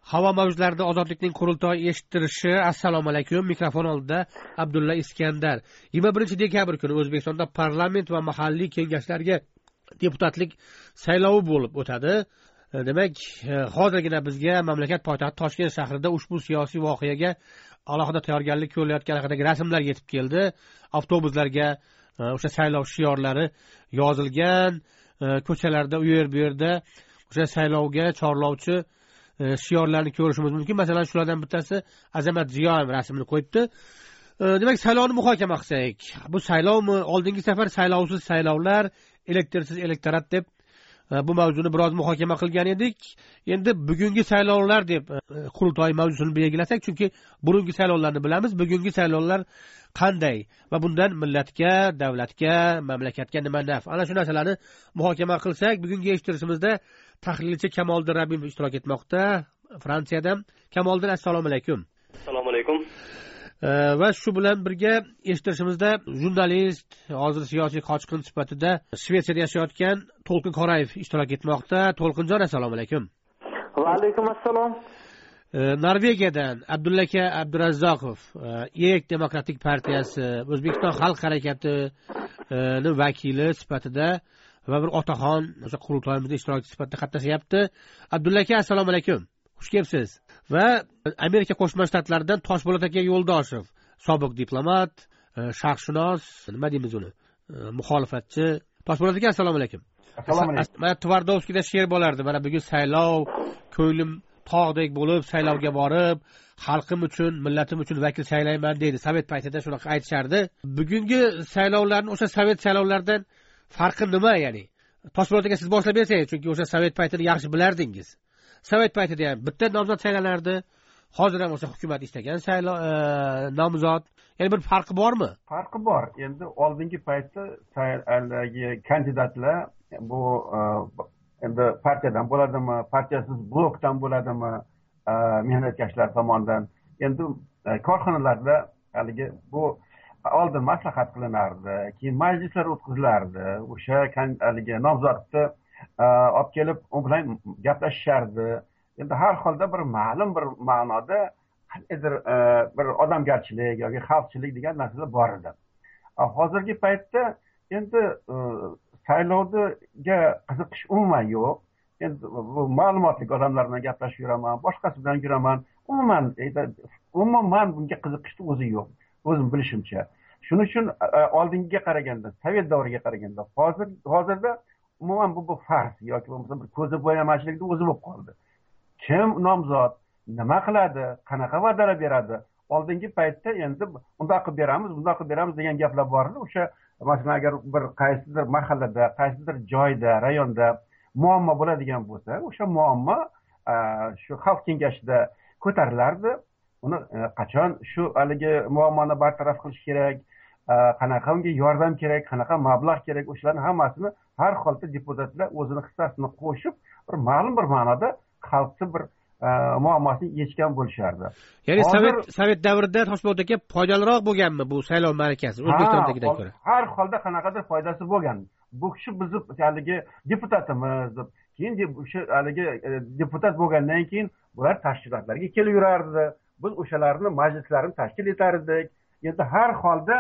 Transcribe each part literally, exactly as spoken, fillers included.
Havo mavjlarida ozodlikning qurultoyi eshittirishi. Assalomu alaykum. Mikrofon oldida Abdulla Iskandar. yigirma birinchi dekabr kuni O'zbekistonda parlament va mahalliy kengashlarga deputatlik saylovi bo'lib o'tadi. Demak, hozirgina bizga mamlakat poytaxti Toshkent shahrida ushbu siyosiy voqeaga alohida tayyorgarlik ko'rilayotgani haqidagi rasmlar yetib keldi. Avtobuslarga o'sha saylov shiorlari yozilgan, ko'chalarda u yer bu yerda o'sha saylovga chorlovchi shiorlarni ko'rishimiz mumkin. Masalan, shulardan bittasi Azamat Ziyoyev rasmini qo'yibdi. Demak, saylovni muhokama qilsak, bu saylovmi, oldingi safar saylovsiz saylovlar, elektrsiz elektorat deb bu mavzuni biroz muhokama qilgan edik. Endi bugungi saylovlar deb qurultoy mavzusini belgilasak, chunki burungi saylovlarni bilamiz, bugungi saylovlar qanday va bundan millatga, davlatga, mamlakatga nima naf? Ana shu narsalarni muhokama qilsak, bugungi eshittirishimizda tahlilchi Kamoliddin Rabimov ishtirok etmoqda. Fransiyadan. Kamoliddin, assalomu alaykum. Assalomu alaykum. Va shu bilan birga eshittirishimizda jurnalist, hozir siyosiy qochqin sifatida Shvetsiyada yashayotgan To'lqin Qorayev ishtirok etmoqda. To'lqinjon, assalomu alaykum. Va alaykum assalom. Norvegiyadan Abdullaka Abdurazzoqov, E K Demokratik partiyasi, O'zbekiston xalq harakatining vakili sifatida va bir otaxon o'sha qurultoyimizda ishtirokchi sifatida qatnashyapti. Abdullaka, assalomu alaykum. Xush kelibsiz. Va Amerika Qo'shma Shtatlaridan Toshpo'lat aka Yo'ldoshev, sobiq diplomat, sharqshunos, nima deymiz uni, muxolifatchi. Toshpo'lat aka, assalomu alaykum. Assalomu alaykum. Mana Tvardovskiyda she'r bo'lardi. Mana bugun saylov, ko'nglim tog'dek bo'lib saylovga borib, xalqim uchun, millatim uchun vakil saylayman deydi. Sovet paytida shunaqa aytishardi. Bugungi saylovlarning o'sha sovet saylovlaridan farqi nima, ya'ni? Toshpo'lat aka, siz boshlab bersangiz, chunki o'sha sovet paytini yaxshi bilardingiz. Sovet paytida ham bitta nomzod saylanardi. Hozir ham o'sha hukumat istagan saylov nomzod. Ya'ni bir farqi bormi? Farqi bor. Endi oldingi paytda saylovdagi kandidatlar bu endi partiyadan bo'ladimi, partiyasiz blokdan bo'ladimi, mehnatkashlar tomonidan. Endi korxonalarda haligi bu oldin maslahat qilinardi, keyin majlislar o'tkazilardi. O'sha haligi nomzodni olib kelib u bilan gaplashishardi. Endi har holda bir ma'lum bir ma'noda qandaydir bir odamgarchilik yoki xalqchilik degan narsalar bor edi. Hozirgi paytda endi saylovga qiziqish umuman yo'q. Endi bu ma'lumotli odamlar bilan gaplashib yuraman, boshqasi bilan yuraman. Umuman umuman bunga qiziqishni o'zi yo'q, o'zim bilishimcha. Shuning uchun oldingiga qaraganda, sovet davriga qaraganda, hozir hozirda umuman bu bu farz yoki bo'lmasa bir ko'zi bo'yamachilikni o'zi bo'lib qoldi. Kim nomzod, nima qiladi, qanaqa va'dalar beradi? Oldingi paytda endi bundoq qilib beramiz, bundoq qilib beramiz degan gaplar bor edi. O'sha masalan agar bir qaysidir mahallada, qaysidir joyda, rayonda muammo bo'ladigan bo'lsa, o'sha muammo shu xalq kengashida ko'tarilardi. Uni qachon shu haligi muammoni bartaraf qilish kerak, qanaqa unga yordam kerak, qanaqa mablag' kerak, o'shalarning hammasini har holda deputatlar o'zini hissasini qo'shib, bir ma'lum bir ma'noda xalqni bir muammosini yechgan bo'lishardi. Ya'ni sovet sovet davrida Toshpo'lat aka foydaliroq bo'lganmi bu saylov ma'rakasi O'zbekistondagidan ko'ra? Har holda qanaqadir foydasi bo'lgan. Bu kishi bizni haligi deputatimiz deb, keyin o'sha haligi deputat bo'lgandan keyin bular tashkilotlarga kelib yurardi. Biz o'shalarni majlislarini tashkil etardik. Endi har holda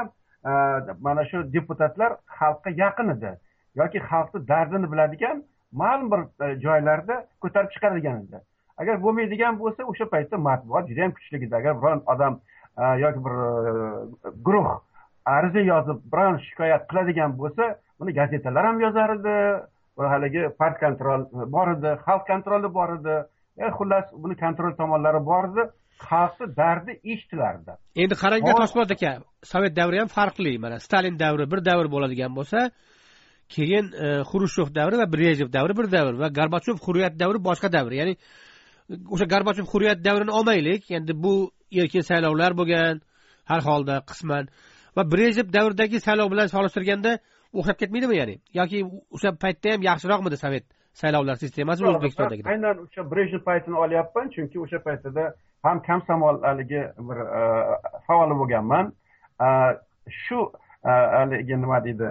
mana shu deputatlar xalqqa yaqin edi yoki xalqni dardini biladigan ma'lum bir joylarda ko'tarib chiqaradigan edi. Agar bo'lmaydigan bo'lsa, o'sha paytda matbuot juda ham kuchli edi. Agar biron odam yoki bir guruh ariza yozib biron shikoyat qiladigan bo'lsa, buni gazetalar ham yozar edi. Bu haligi part kontrol bor edi, xalq kontroli bor edi. Xullas, buni kontrol tomonlari bor edi. Xalqni dardi eshitilardi. Endi qaranglar Toshpo'lat aka, sovet davri ham farqli. Mana Stalin davri bir davr bo'ladigan bo'lsa, keyin Xrushchev davri va Brejnev davri bir davr va Gorbachev Hurriyat davri boshqa davr. Ya'ni o'sha Gorbachev Hurriyat davrini olmaylik. Endi bu erkin saylovlar bo'lgan, har holda qisman va Brejnev davridagi saylov bilan solishtirganda o'xshab ketmaydimi, ya'ni? Yoki o'sha paytda ham yaxshiroqmidi sovet saylovlar sistemasi O'zbekistondagi? Aynan o'sha Brejnev paytini olyapman, chunki o'sha paytda ham komsomol haligi bir faoli bo'lganman. Shu haligi nima deydi,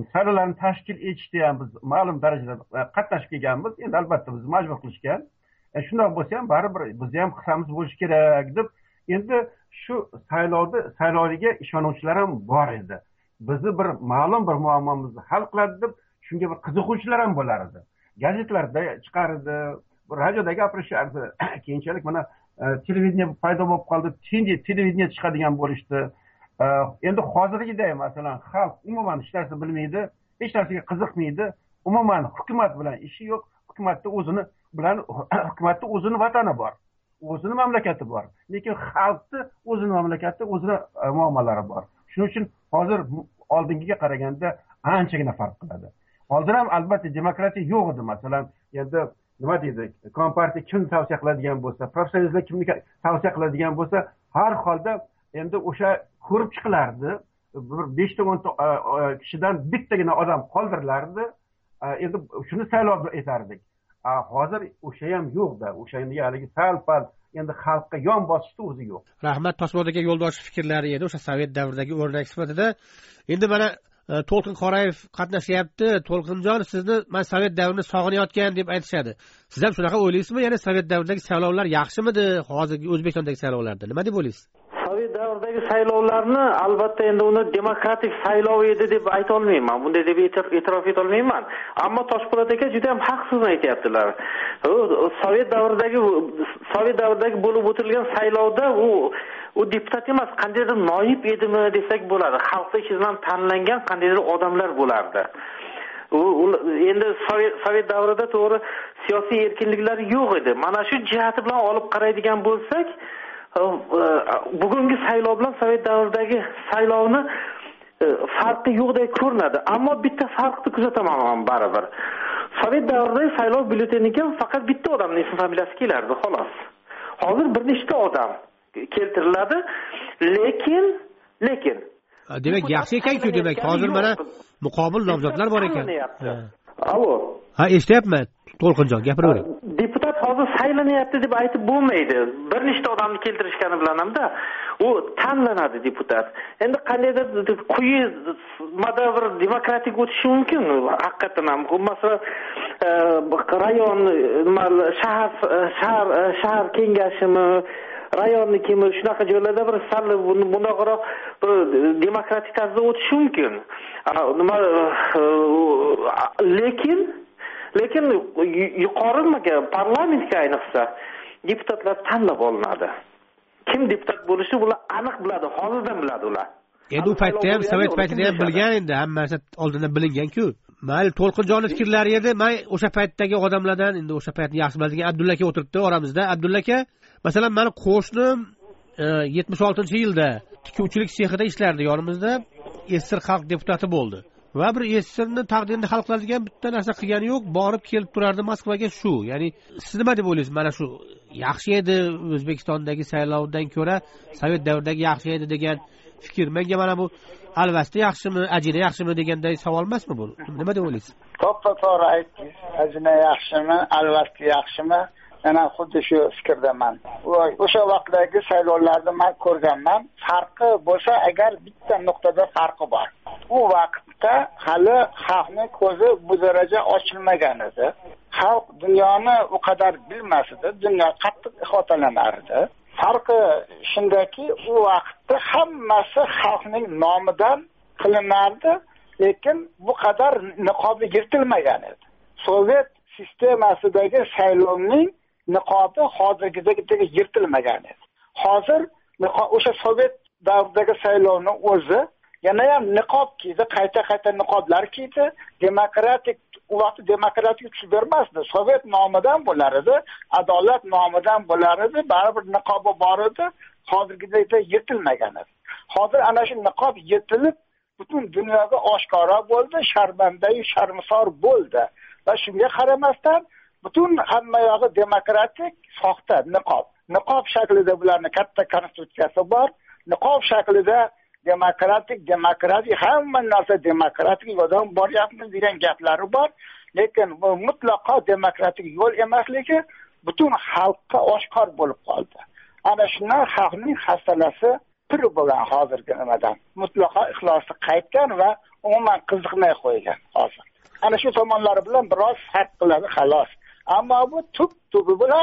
saylovlarni tashkil etishda ham biz ma'lum darajada qatnashib kelganmiz. Endi albatta biz majbur qilishgan. shundoq bo'lsa ham baribir bizni ham hissamiz bo'lishi kerak deb endi shu saylovda saylovga ishonuvchilar ham bor edi. Bizni bir ma'lum bir muammomizni hal qiladi deb shunga bir qiziquvchilar ham bo'lar edi. Gazetlarda chiqardi, radioda gapirishardi. Keyinchalik mana televideniya paydo bo'lib qoldi, televideniya chiqadigan bo'lishdi. Endi hozirgiday masalan xalq umuman hech narsa bilmaydi, hech narsaga qiziqmaydi, umuman hukumat bilan ishi yo'q, hukumatda o'zini bilan hukumatda o'zini vatani bor, o'zini mamlakati bor, lekin xalqni o'zini mamlakati, o'zini muammolari bor. Shuning uchun hozir oldingiga qaraganda anchagina farq qiladi. Oldin ham albatta demokratiya yo'q edi, masalan, endi nima deydi, kompartiya kimni tavsiya qiladigan bo'lsa, profsiyonallar kimni tavsiya qiladigan bo'lsa, har holda endi o'sha ko'rib chiqilardi. Bir beshta o'nta kishidan bittagina odam qoldirilardi. Endi shuni saylov etardik. Hozir o'sha ham yo'q-da. O'sha endi haligi sal-pal endi xalqqa yon bosishni o'zi yo'q. Rahmat, Toshbo'rdagi yo'ldosh fikrlari edi o'sha Sovet davridagi o'rnak sifatida. Endi mana To'lqin Qorayev qatnashyapti. To'lqinjon, sizni men Sovet davrini sog'inayotgan deb aytishadi. Siz ham shunaqa o'ylaysizmi? Ya'ni Sovet davridagi saylovlar yaxshimidi hozirgi O'zbekistondagi saylovlardan? Nima deb o'ylaysiz? Sovet davridagi saylovlarni albatta endi uni demokratik saylov edi deb ayta olmayman. Bunday deb e'tirof eta olmayman. Ammo Toshpo'lat aka juda ham haqsiz aytayaptilar. Sovet davridagi Sovet davridagi bo'lib o'tilgan saylovda u u deputat emas, qandaydir noyib edimi desak bo'ladi. Xalq ichidan tanlangan qandaydir odamlar bo'lardi. U endi Sovet Sovet davrida to'g'ri siyosiy erkinliklar yo'q edi. Mana shu jihati bilan olib qaraydigan bo'lsak, bugungi saylov bilan Sovet davridagi saylovni farqi yo'qdek ko'rinadi. Ammo bitta farqni kuzataman baribir. Sovet davridagi saylov byulleteniga faqat bitta odamning ismi familiyasi kelardi, xolos. Hozir bir nechta odam keltiriladi, lekin lekin demak yaxshi ekan-ku, demak hozir mana muqobil nomzodlar bor ekan. Alo. Ha, eshityapman. To'lqinjon, gapiraver. Deputat hozir saylanyapti deb aytib bo'lmaydi. Bir nechta odamni keltirishgani bilan hamda u tanlanadi deputat. Endi qandaydir quyi modda bir demokratik o'tishi mumkin. Haqiqatan ham masalan rayon, shahar shahar shahar kengashimi, rayonni kimi shunaqa joylarda bir sal bunaqaroq bir demokratik tarzda o'tishi mumkin. Nima lekin lekin yuqoriga parlamentga ayniqsa deputatlar tanlab olinadi. Kim deputat bo'lishi ular aniq biladi, hozirdan biladi ular. Endi u paytda ham Sovet paytida ham bilgan endi, hammasi oldindan bilingan-ku. Mayli, To'lqinjonov fikrlari edi. Men o'sha paytdagi odamlardan endi o'sha paytni yaxshi biladigan Abdulla aka o'tiribdi oramizda. Abdulla aka, masalan, meni qo'shnim yetmish oltinchi yilda tikuvchilik sexida ishlardi yonimizda, Esir xalq deputati bo'ldi. Va bir Esirni taqdirini hal qiladigan bitta narsa qilgani yo'q, borib kelib turardi Moskvaga shu. Ya'ni siz nima deb o'ylaysiz? Mana shu yaxshi edi O'zbekistondagi saylovdan ko'ra Sovet davridagi yaxshi edi degan fikr. Menga mana bu alvasti yaxshimi, ajina yaxshimi deganday savol emasmi bu? Nima deb o'ylaysiz? To'g'ri aytdingiz. Ajina yaxshimi, alvasti yaxshimi? Mana xuddi shu fikrdaman. O'sha vaqtdagi saylovlarni men ko'rganman. Farqi bo'lsa, agar bitta nuqtada farqi bor. U vaqtda hali xalqning ko'zi bu daraja ochilmagan edi. Xalq dunyoni u qadar bilmas edi, dunyo qattiq ihotalanar edi. Farqi shundaki, u vaqtda hammasi xalqning nomidan qilinardi, lekin bu qadar niqobi yirtilmagan edi. Sovet sistemasidagi saylovning niqobi hozirgidek yirtilmagan edi. Hozir o'sha Sovet davridagi saylovning o'zi yana ham niqob kiydi, qayta-qayta niqoblar kiydi. Demokratik, u vaqt demokratik tus bermasdi. Sovet nomidan bo'lar edi, adolat nomidan bo'lar edi, baribir niqobi bor edi, hozirgidek yirtilmagan edi. Hozir ana shu niqob yirtilib, butun dunyoga oshkora bo'ldi, sharmandayu sharmisor bo'ldi. Va shunga qaramasdan butun hamma yog'i demokratik, soxta niqob. Niqob shaklida bularning katta konstitutsiyasi bor. Niqob shaklida demokratik, demokratik, hamma narsa demokratik yo'ldan boryapmiz degan gaplari bor. Lekin bu mutlaqo demokratik yo'l emasligi butun xalqqa oshkor bo'lib qoldi. Ana shundan xalqning xastalasi pir bo'lgan hozirgi nimadan. Mutlaqo ixlosi qaytgan va umuman qiziqmay qo'ygan hozir. Ana shu tomonlari bilan biroz farq qiladi xolos. Ammo bu tub tubi bilan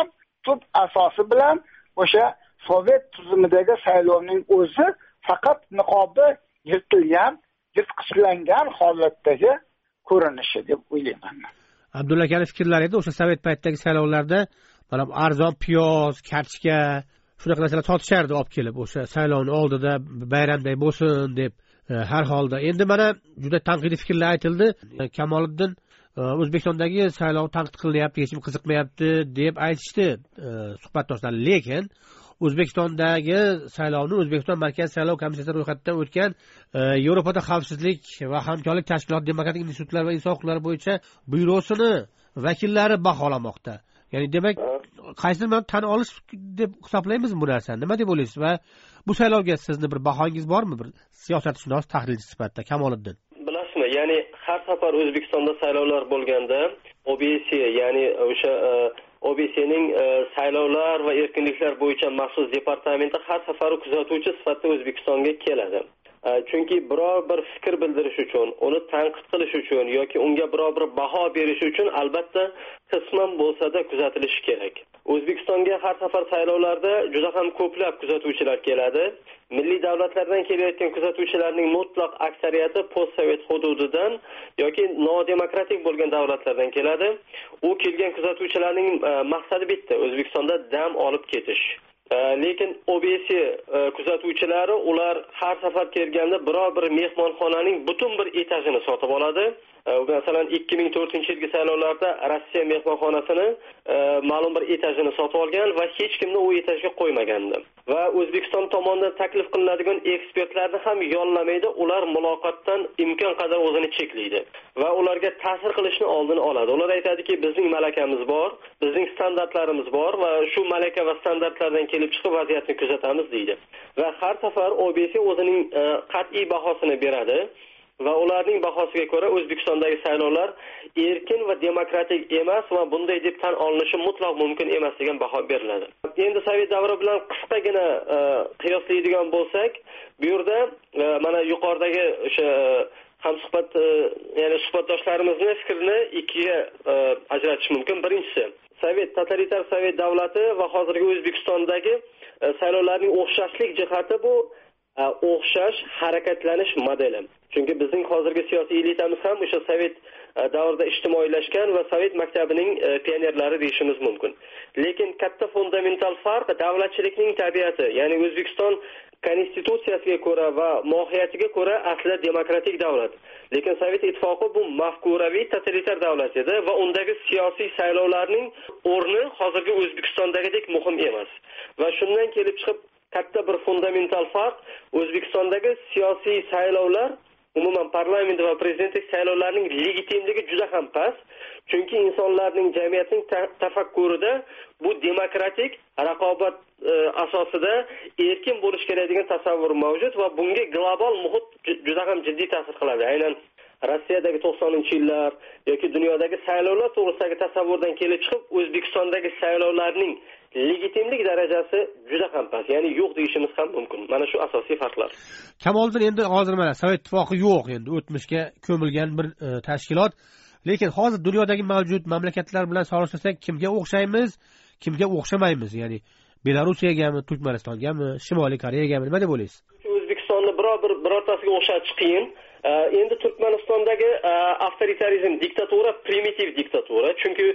tub asosi bilan o'sha sovet tuzumidagi saylovning o'zi faqat niqobi yirtilgan, yirtqichlangan holatdagi ko'rinishi deb o'ylayman. Abdulla akani fikrlari edi o'sha sovet paytidagi saylovlarda mana arzon piyoz, kartoshka shunaqa narsalar sotishardi olib kelib o'sha saylovni oldida bayramday bo'lsin deb. Har holda endi mana juda tanqidiy fikrlar aytildi. Kamoliddin O'zbekistondagi saylov tanqid qilinyapti, hech kim qiziqmayapti deb aytishdi suhbatdoshlar. Lekin O'zbekistondagi saylovni O'zbekiston Markaziy saylov komissiyasi ro'yxatidan o'tgan Yevropada xavfsizlik va hamkorlik tashkiloti demokratik institutlar va inson huquqlari bo'yicha byurosini vakillari baholamoqda. Ya'ni demak, qaysidir mana tan olish deb hisoblaymiz bu narsani. Nima deb o'ylaysiz va bu saylovga sizni bir bahongiz bormi, bir siyosatshunos, tahlilchi sifatida Kamoliddin? Bilasizmi, ya'ni har safar O'zbekistonda saylovlar bo'lganda O B S, ya'ni o'sha O B S'ning saylovlar va erkinliklar bo'yicha maxsus departamenti har safar kuzatuvchi sifatida O'zbekistonga keladi. Chunki biror bir fikr bildirish uchun, uni tanqid qilish uchun yoki unga biror bir baho berish uchun albatta qisman bo'lsa-da kuzatilishi kerak. O'zbekistonga har safar saylovlarda juda ham ko'plab kuzatuvchilar keladi. Milliy davlatlardan kelayotgan kuzatuvchilarning mutlaq aksariyati postsovet hududidan yoki nodemokratik bo'lgan davlatlardan keladi. U kelgan kuzatuvchilarning maqsadi bitta, O'zbekistonda dam olib ketish. Lekin O B S kuzatuvchilari ular har safar kelganda biror bir mehmonxonaning butun bir etajini sotib oladi. Masalan, ikki ming to'rtinchi yilgi saylovlarda Rossiya mehmonxonasini ma'lum bir etajini sotib olgan va hech kimni u etajga qo'ymagandi. Va O'zbekiston tomonidan taklif qilinadigan ekspertlarni ham yollamaydi, ular muloqotdan imkon qadar o'zini cheklaydi va ularga ta'sir qilishni oldini oladi. Ular aytadiki, bizning malakamiz bor, bizning standartlarimiz bor va shu malaka va standartlardan kelib chiqib vaziyatni kuzatamiz deydi. Va har safar O B S o'zining qat'iy bahosini beradi. Va ularning bahosiga ko'ra O'zbekistondagi saylovlar erkin va demokratik emas va bunday deb tan olinishi mutlaq mumkin emas degan baho beriladi. Endi Sovet davri bilan qisqagina qiyoslaydigan bo'lsak, bu yerda mana yuqoridagi o'sha hamsuhbat, ya'ni suhbatdoshlarimizning fikrini ikkiga ajratish mumkin. Birinchisi, Sovet totalitar Sovet davlati va hozirgi O'zbekistondagi saylovlarning o'xshashlik jihati bu o'xshash harakatlanish modeli. Chunki bizning hozirgi siyosiy elitamiz ham o'sha Sovet davrida ijtimoiylashgan va Sovet maktabining pionerlari deyishimiz mumkin. Lekin katta fundamental farq davlatchilikning tabiati, ya'ni O'zbekiston konstitutsiyasiga ko'ra va mohiyatiga ko'ra aslida demokratik davlat. Lekin Sovet ittifoqi bu mafkuraviy totalitar davlat edi va undagi siyosiy saylovlarning o'rni hozirgi O'zbekistondagidek muhim emas. Va shundan kelib chiqib katta bir fundamental farq, O'zbekistondagi siyosiy saylovlar, umuman parlament va prezidentlik saylovlarining legitimligi juda ham past. Chunki insonlarning, jamiyatning tafakkurida bu demokratik raqobat asosida erkin bo'lish kerak degan tasavvur mavjud va bunga global muhit juda ham jiddiy ta'sir qiladi. Aynan Rossiyadagi to'qsoninchi yillar yoki dunyodagi saylovlar to'g'risidagi tasavvurdan kelib chiqib, O'zbekistondagi saylovlarning legitimlik darajasi juda ham past, ya'ni yo'q deyishimiz ham mumkin. Mana shu asosiy farqlar. Kamoliddin, endi hozir mana Sovet ittifoqi yo'q, endi o'tmishga ko'milgan bir e, tashkilot. Lekin hozir dunyodagi mavjud mamlakatlar bilan solishtirsak, kimga o'xshaymiz, kimga o'xshamaymiz? Ya'ni Belarusiyagami, Turkmanistongami, Shimoliy Koreyagami, nima deb o'ylaysiz? O'zbekistonni biror bir birortasiga o'xshatish qiyin. Endi Turkmanistondagi avtoritarizm, diktatura, primitiv diktatura. Chunki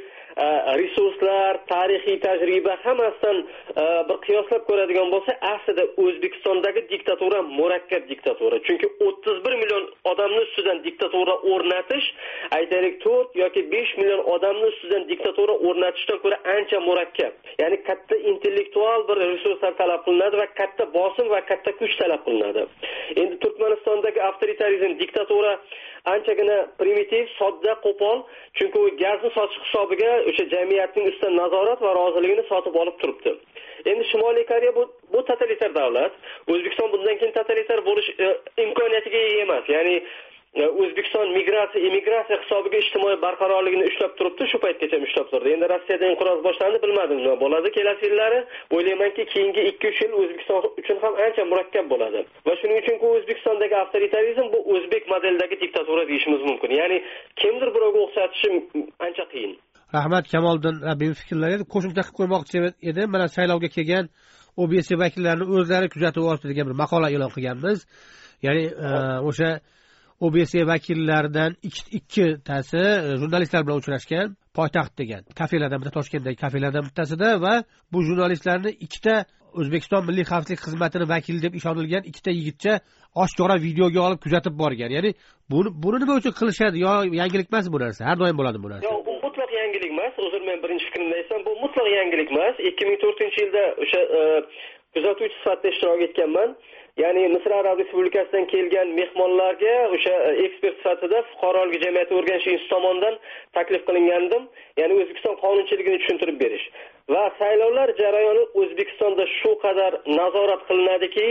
resurslar, tarixiy tajriba hammasidan bir qiyoslab ko'radigan bo'lsa, aslida O'zbekistondagi diktatura murakkab diktatura. Chunki o'ttiz bir million odamning ustidan diktatura o'rnatish, aytaylik to'rt yoki besh million odamning ustidan diktatura o'rnatishdan ko'ra ancha murakkab. Ya'ni katta intellektual bir resurslar talab qilinadi va katta bosim va katta kuch talab qilinadi. Endi Turkmanistondagi avtoritarizm, diktatura anchagina primitiv, sodda, qo'pol, chunki u gazni sotish hisobiga o'sha jamiyatning ustidan nazorat va roziligini sotib olib turibdi. Endi Shimoliy Koreya bu, bu totalitar davlat. O'zbekiston bundan keyin totalitar bo'lish e, imkoniyatiga ega emas. Ya'ni e, O'zbekiston migratsiya, immigratsiya hisobiga ijtimoiy barqarorligini ushlab turibdi, shu paytgacha ushlab turdi. Endi Rossiyada inqiroz boshlandi, bilmadim nima bo'ladi kelasi yillari. O'ylaymanki, keyingi ikki uch yil O'zbekiston uchun ham ancha murakkab bo'ladi. Va shuning uchun ku O'zbekistondagi avtoritarizm bu o'zbek modelidagi diktatura deyishimiz mumkin. Ya'ni kimdir birovga o'xshatishi ancha qiyin. rahmat Kamoliddin Rabbimov fikrlari qo'shimcha qilib qo'ymoqchi edim. Mana saylovga kelgan O B C vakillarini o'zlari kuzatuv ostida degan bir maqola e'lon qilganmiz. Ya'ni o'sha O B C vakillaridan ikkitasi jurnalistlar bilan uchrashgan, poytaxt degan kafelardan bitta, Toshkentdagi kafelardan bittasida, va bu jurnalistlarni ikkita O'zbekiston Milliy xavfsizlik xizmatini vakili deb ishonilgan ikkita yigitcha oshkora videoga olib kuzatib borgan. Ya'ni buni buni nima uchun qilishadi? Yo yangilik emas bu narsa? Har doim bo'ladi bu narsa. Yo'q, bu mutlaq yangilik emas. O'zim men birinchi fikrimni aytsam, bu mutlaq yangilik emas. ikki ming to'rtinchi yilda o'sha kuzatuvchi sifatida ishtirok etganman. Ya'ni Misr Arab Respublikasidan kelgan mehmonlarga o'sha ekspert sifatida fuqarolik jamiyati o'rganish instituti tomonidan taklif qilingandim. Ya'ni O'zbekiston qonunchiligini tushuntirib berish va saylovlar jarayoni O'zbekistonda shu qadar nazorat qilinadiki,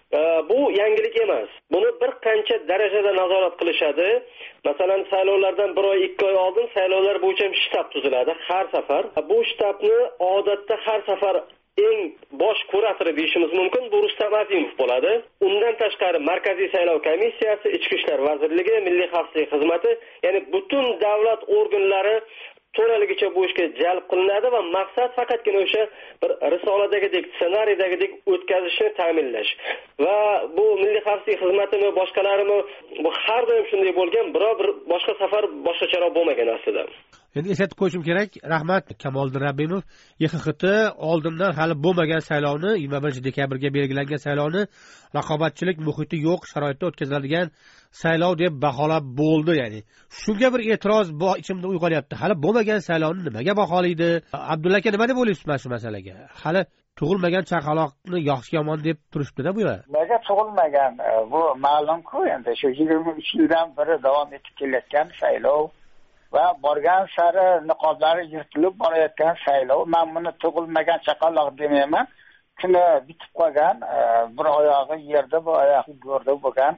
bu yangilik emas. Buni bir qancha darajada nazorat qilishadi. Masalan, saylovlardan bir oy, ikki oy oldin saylovlar bo'yicha shtab tuziladi har safar. Bu shtabni odatda har safar eng bosh kuratori deyishimiz mumkin, bu Rustam Azimov bo'ladi. Undan tashqari Markaziy saylov komissiyasi, Ichki ishlar vazirligi, Milliy xavfsizlik xizmati, ya'ni butun davlat organlari to'laligicha bu ishga jalb qilinadi va maqsad faqatgina o'sha bir risoladagidek, ssenariydagidek o'tkazishni ta'minlash. Va bu Milliy xavfsizlik xizmatimi, boshqalarimi bu har doim shunday bo'lgan, biroq bir boshqa safar boshqacharoq bo'lmagan aslida. Endi eslatib qo'yishim kerak, rahmat Kamoliddin Rabbimov, Y X X T oldindan hali bo'lmagan saylovni, yigirma birinchi dekabrga belgilangan saylovni raqobatchilik muhiti yo'q sharoitda o'tkaziladigan saylov deb baholab bo'ldi. Ya'ni shunga bir e'tiroz bor ichimda uyg'onyapti. Hali bo'lmagan saylovni nimaga baholaydi? Abdulla aka nima deb o'ylaysiz mana shu masalaga? Hali tug'ilmagan chaqaloqni yaxshi yomon deb turishdi-da bu yer. Nega tug'ilmagan? Bu ma'lum-ku, endi shu yigirma uch yildan beri davom etib kelayotgan saylov va borgan sari niqoblari yirtilib borayotgan saylov. Men buni tug'ilmagan chaqaloq demayman. Kuni bitib qolgan, bir oyog'i yerda, bir oyog'i go'rda bo'lgan,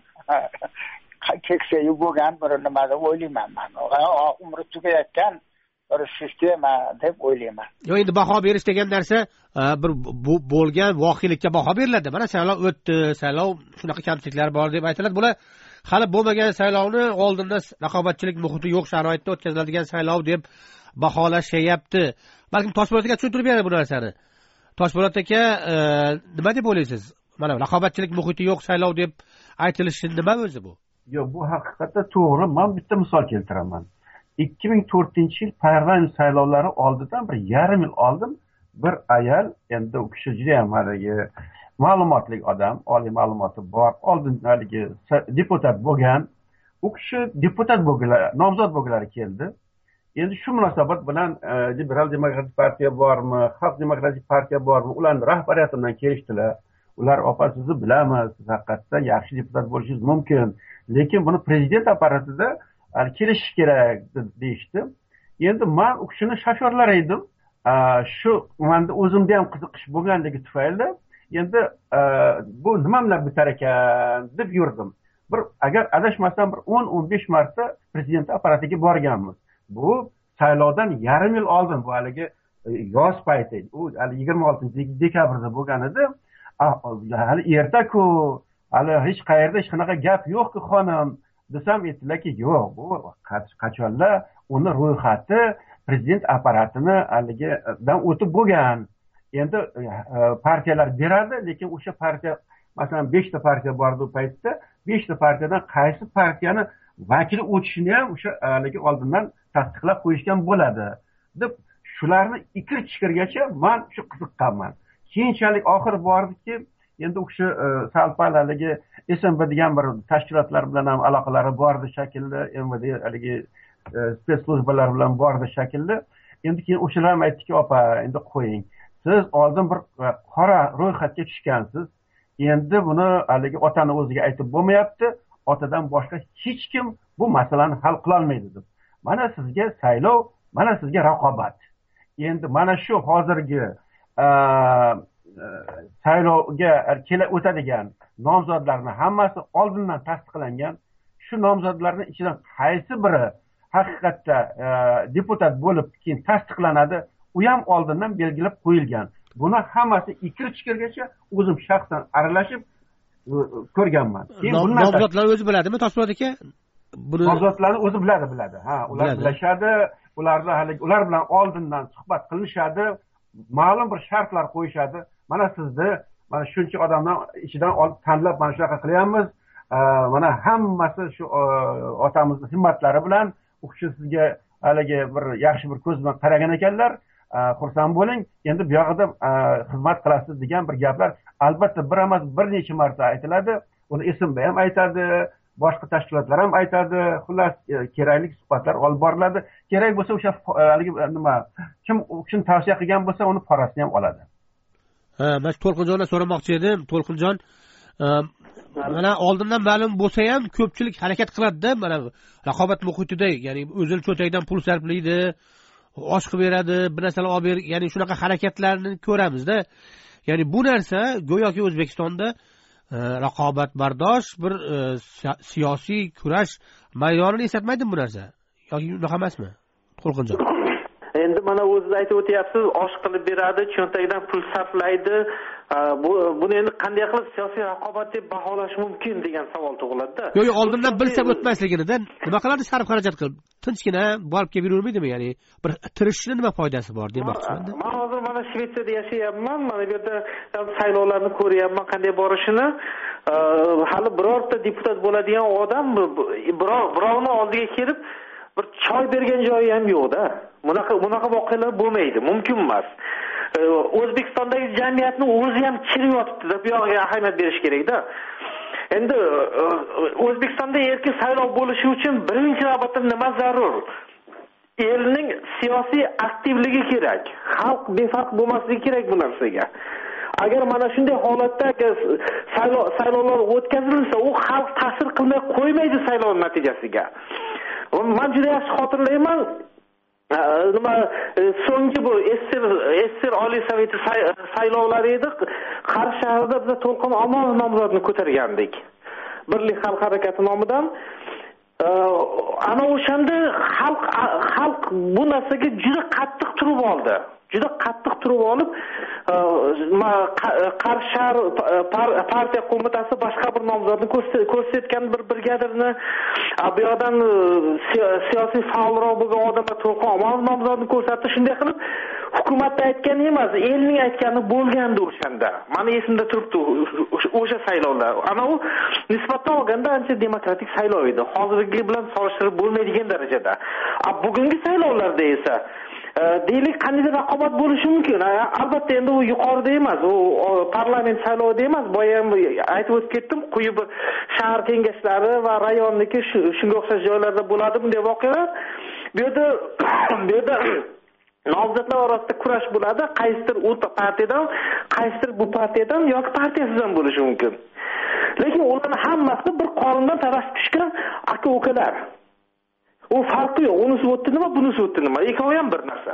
keksayu bo'lgan bir nima deb o'ylayman men. Umri tugayotgan bir sistema deb o'ylayman. Yo, endi baho berish degan narsa bir bo'lgan voqelikka baho beriladi. Mana saylov o'tdi, saylov shunaqa kamchiliklari bor deb aytiladi. Bular hali bo'lmagan saylovni oldinda raqobatchilik muhiti yo'q sharoitda o'tkaziladigan saylov deb baholashyapti. Balkim Toshpo'lat aka tushuntirib beradi bu narsani. Toshpo'lat aka nima deb o'ylaysiz? Mana raqobatchilik muhiti yo'q saylov deb aytilishi nima o'zi bu? Yo'q, bu haqiqatda to'g'ri. Men bitta misol keltiraman. ikki ming to'rtinchi yil parlament saylovlari oldidan bir yarim yil oldin bir ayol, endi u kishi juda ham haligi ma'lumotli odam, oliy ma'lumoti bor, oldin haligi deputat bo'lgan, u kishi deputat bo'lganlar, nomzod bo'lganlari keldi. Endi shu munosabat bilan Liberal demokratik partiya bormi, Xalq demokratik partiya bormi, ularning rahbariyatidan kelishdilar. Ular opa sizni bilamiz, siz haqiqatdan yaxshi deputat bo'lishingiz mumkin, lekin buni prezident apparatida kelishish kerak deyishdi. Endi men u kishini shofyorlari edim. Shu menda o'zimda ham qiziqish bo'lganligi tufayli endi bu nima bilan bitar ekan deb yurdim. Bir agar adashmasam bir o'n o'n besh marta prezident apparatiga borganmiz. Bu saylovdan yarim yil oldin, bu haligi yoz payti, u hali yigirma oltinchi dekabrda bo'lgan edi. Hali erta-ku, hali hech qayerda hech qanaqa gap yo'q-ku xonim desam, aytdilarki, yo'q, bu qachonlar uni ro'yxati prezident apparatini haligidan o'tib bo'lgan. Endi partiyalar beradi, lekin o'sha partiya, masalan beshta partiya bor bu paytda, beshta partiyadan qaysi partiyani vakili o'tishini ham o'sha haligi oldindan tasdiqlab qo'yishgan bo'ladi deb shularni ikir-chikirgacha men shu qiziqqanman. Keyinchalik oxir bordiki, endi u kishi sal-pal haligi S M B degan bir tashkilotlar bilan ham aloqalari bordi shakilli, M V D haligi spetslujbalar bilan bordi shakilli. Endi keyin o'shalar ham aytdiki, opa, endi qo'ying. Siz oldin bir qora ro'yxatga tushgansiz. Endi buni haligi otani o'ziga aytib bo'lmayapti. Otadan boshqa hech kim bu masalani hal qila olmaydi deb. Mana sizga saylov, mana sizga raqobat. Endi mana shu hozirgi saylovga kela o'tadigan nomzodlarning hammasi oldindan tasdiqlangan. Shu nomzodlarning ichidan qaysi biri haqiqatda deputat bo'lib keyin tasdiqlanadi, u ham oldindan belgilab qo'yilgan. Buni hammasi ikir-chikirgacha o'zim shaxsan aralashib ko'rganman. Nomzodlar o'zi biladimi, Toshpo'lat aka? Nomzodlarni o'zi biladi, biladi. Ha, ular bilashadi, ularni hali ular bilan oldindan suhbat qilinishadi, ma'lum bir shartlar qo'yishadi. Mana sizni mana shuncha odamdan ichidan olib tanlab mana shunaqa qilyapmiz. Mana hammasi shu otamizni himmatlari bilan u kishi sizga haligi bir yaxshi bir ko'z bilan qaragan ekanlar. Xursand bo'ling, endi bu yoqda xizmat qilasiz degan bir gaplar albatta bir emas bir necha marta aytiladi. Uni esimda ham aytadi, boshqa tashkilotlar ham aytadi. Xullas kerakli suhbatlar olib boriladi. Kerak bo'lsa o'sha haligi nima kim u kishini tavsiya qilgan bo'lsa uni parasini ham oladi. Ha, men To'lqinjondan so'ramoqchi edim. To'lqinjon, mana oldindan ma'lum bo'lsa ham ko'pchilik harakat qiladi-da, mana raqobat muhitida, ya'ni o'zini cho'ntagidan pul sarflaydi, osh qilib beradi, bir narsalar olib ber, ya'ni shunaqa harakatlarni ko'ramiz-da. Ya'ni bu narsa go'yoki O'zbekistonda raqobatbardosh bir siyosiy kurash maydorini eslatmaydi bu narsa. Yoki unaqa emasmi? To'lqinjon. Endi mana o'zingiz aytib o'tyapsiz, osh qilib beradi, cho'ntagidan pul sarflaydi. Bu buni endi qanday qilib siyosiy raqobat deb baholash mumkin degan savol tug'iladi-da. Yo'q, yo'q, oldindan bilsa o'tmasligini-da. Nima qiladi sarf xarajat qilib? Tinchgina borib kelib yuravermaydimi? Ya'ni bir tirishishning nima foydasi bor demoqchiman. Men hozir mana Shvetsiyada yashayapman. Mana bu yerda saylovlarni ko'ryapman qanday borishini. Hali birorta deputat bo'ladigan odam birov birovni oldiga kelib bir choy bergan joyi ham yo'q-da. Bunaqa bunaqa voqealar bo'lmaydi, mumkin emas. O'zbekistondagi jamiyatni o'zi ham chirib yotibdi-da, bu yoqqa ahamiyat berish kerak-da. Endi O'zbekistonda erkin saylov bo'lishi uchun birinchi navbatda nima zarur? Elning siyosiy aktivligi kerak. Xalq befarq bo'lmasligi kerak bu narsaga. Agar mana shunday holatda saylov saylovlar o'tkazilsa, u xalq ta'sir qilmay qo'ymaydi saylov natijasiga. Men juda yaxshi xotirlayman, nima so'nggi bu Ester Ester Oliy Soveti saylovlari edi. Qarshi shahrida biz To'lqin Omonov nomzodini ko'targandik. Birlik xalq harakati nomidan. Ana o'shanda xalq xalq bu narsaga juda qattiq turib oldi. Juda qattiq turib olib, Qarshi shahar partiya qo'mitasi boshqa bir nomzodni ko'rsatgan bir brigadirni, bu yoqdan siyosiy faolroq bo'lgan odamlar To'lqin Omonov nomzodni ko'rsatdi. Shunday qilib hukumatda aytgani emas, elning aytgani bo'lgandi o'shanda. Meni esimda turibdi o'sha saylovlar. Ana u nisbatan olganda ancha demokratik saylov edi. Hozirgi bilan solishtirib bo'lmaydigan darajada. Bugungi saylovlarda esa deylik qanday raqobat bo'lishi mumkin? Albatta endi u yuqorida emas, u parlament saylovida emas. Boya ham aytib o'tib ketdim, quyi bir shahar kengashlari va rayonniki shunga o'xshash joylarda bo'ladi bunday voqealar. Bu yerda bu yerda nomzodlar orasida kurash bo'ladi. Qaysidir u partiyadan, qaysidir bu partiyadan yoki partiyasidan bo'lishi mumkin. Lekin ularning hammasi bir qorindan tarashib tushgan aka-ukalar. U farqi yo'q. Unisi o'tdi nima, bunisi o'tdi nima. Ikkovi ham bir narsa.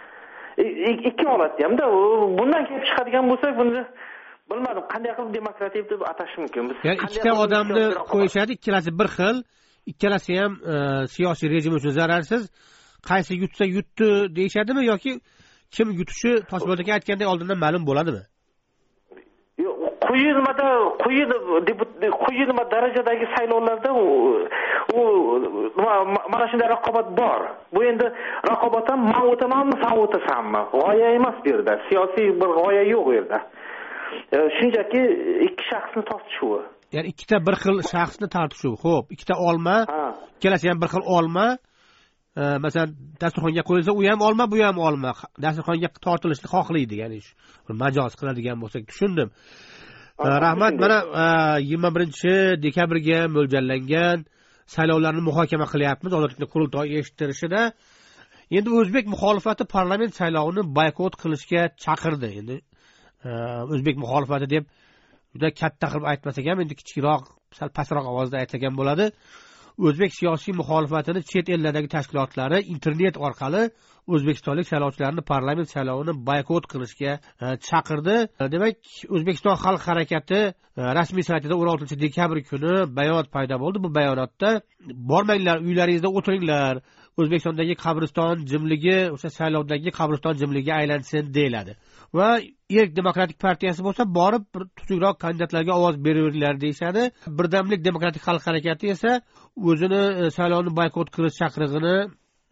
Ikki holat hamda bundan kelib chiqadigan bo'lsak, buni bilmadim, qanday qilib demokratik deb atash mumkin. Biz ya'ni ikkita odamni qo'yishadi, ikkalasi bir xil, ikkalasi ham siyosiy rejim uchun zararsiz. Qaysi yutsa yutdi deyshadimi yoki kim yutishi Toshbo'rdagi aytganday oldindan ma'lum bo'ladimi? Yo'q, quyi nimada, quyi quyi nima darajadagi saylovlarda u mana shunday raqobat bor. Bu endi raqobat ham men o'tamanmi, sen o'tasanmi? G'oya emas bu yerda. Siyosiy bir g'oya yo'q bu yerda. Shunchaki ikki shaxsni tortishuvi. Ya'ni ikkita bir xil shaxsni tortishuvi. Xo'p, ikkita olma, ikkalasi ham bir xil olma. Masalan, dasturxonga qo'yilsa, u ham olma, bu ham olma. Dasturxonga tortilishni xohlaydi, ya'ni shu majoz qiladigan bo'lsak, tushundim. Rahmat, mana yigirma birinchi dekabrga mo'ljallangan saylovlarni muhokama qilyapmiz, Ozodlik qurultoyi eshittirishida. Endi o'zbek muxolifati parlament saylovini boykot qilishga chaqirdi. Endi o'zbek muxolifati deb juda katta qilib aytmasak ham, endi kichikroq, sal pastroq ovozda aytgan bo'ladi. O'zbek siyosiy muxolifatini chet ellardagi tashkilotlari internet orqali o'zbekistonlik saylovchilarni parlament saylovini boykot qilishga chaqirdi. Demak, O'zbekiston xalq harakati rasmiy saytida o'n oltinchi dekabr kuni bayonot paydo bo'ldi. Bu bayonotda bormanglar, uylaringizda o'tiringlar, O'zbekistondagi qabriston jimligi o'sha saylovdagi qabriston jimligiga aylansin deyiladi. Va Erk demokratik partiyasi bo'lsa, borib bir tuzukroq kandidatlarga ovoz beringlar deyshadi. Birdamlik demokratik xalq harakati esa o'zini saylovni boykot qilish chaqirig'ini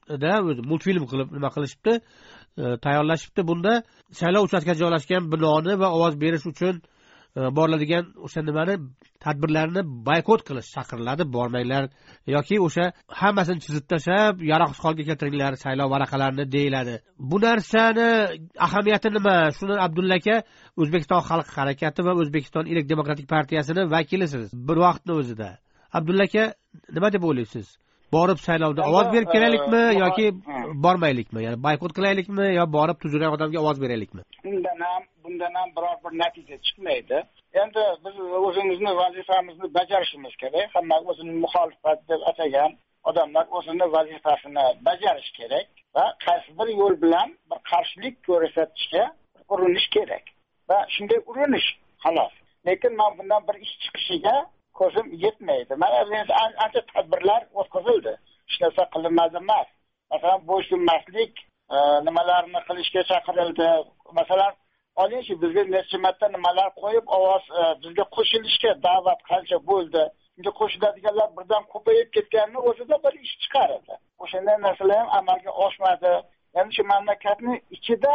da o'zi multfilm qilib nima qilishibdi, tayyorlashibdi. Bunda saylov uchastkasi joylashgan binoni va ovoz berish uchun boriladigan o'sha nimani tadbirlarni boykot qilish chaqiriladi, bormanglar yoki o'sha hammasini chizib tashlab yaroqsiz holga keltiringlar saylov varaqalarini deyiladi. Bu narsani ahamiyati nima? Shuni Abdulla aka, O'zbekiston xalq harakati va O'zbekiston Ilk demokratik partiyasining vakilisiz bir vaqtning o'zida. Abdulla aka, nima deb o'ylaysiz? Borib saylovda ovoz berib kelaylikmi yoki bormaylikmi? Ya'ni boykot qilaylikmi yo borib tuzilgan odamga ovoz beraylikmi? Bundan ham bundan ham biror bir natija chiqmaydi. Endi biz o'zimizni vazifamizni bajarishimiz kerak. Hamma o'zini muxolifat deb atagan odamlar o'zini vazifasini bajarish kerak va qaysi bir yo'l bilan bir qarshilik ko'rsatishga urinish kerak. Va shunday urinish xolos. Lekin men bundan bir ish chiqishiga ko'zim yetmaydi. Mana endi ancha tadbirlar o'tkazildi. Hech narsa qilinmadi emas. Masalan, bo'ysunmaslik nimalarni qilishga chaqirildi. Masalan, olingchi, bizga necha marta nimalar qo'yib, ovoz bizga qo'shilishga da'vat qancha bo'ldi. Unga qo'shiladiganlar birdan ko'payib ketganini o'zida bir ish chiqaradi. O'shanday narsalar ham amalga oshmadi. Ya'ni shu mamlakatning ichida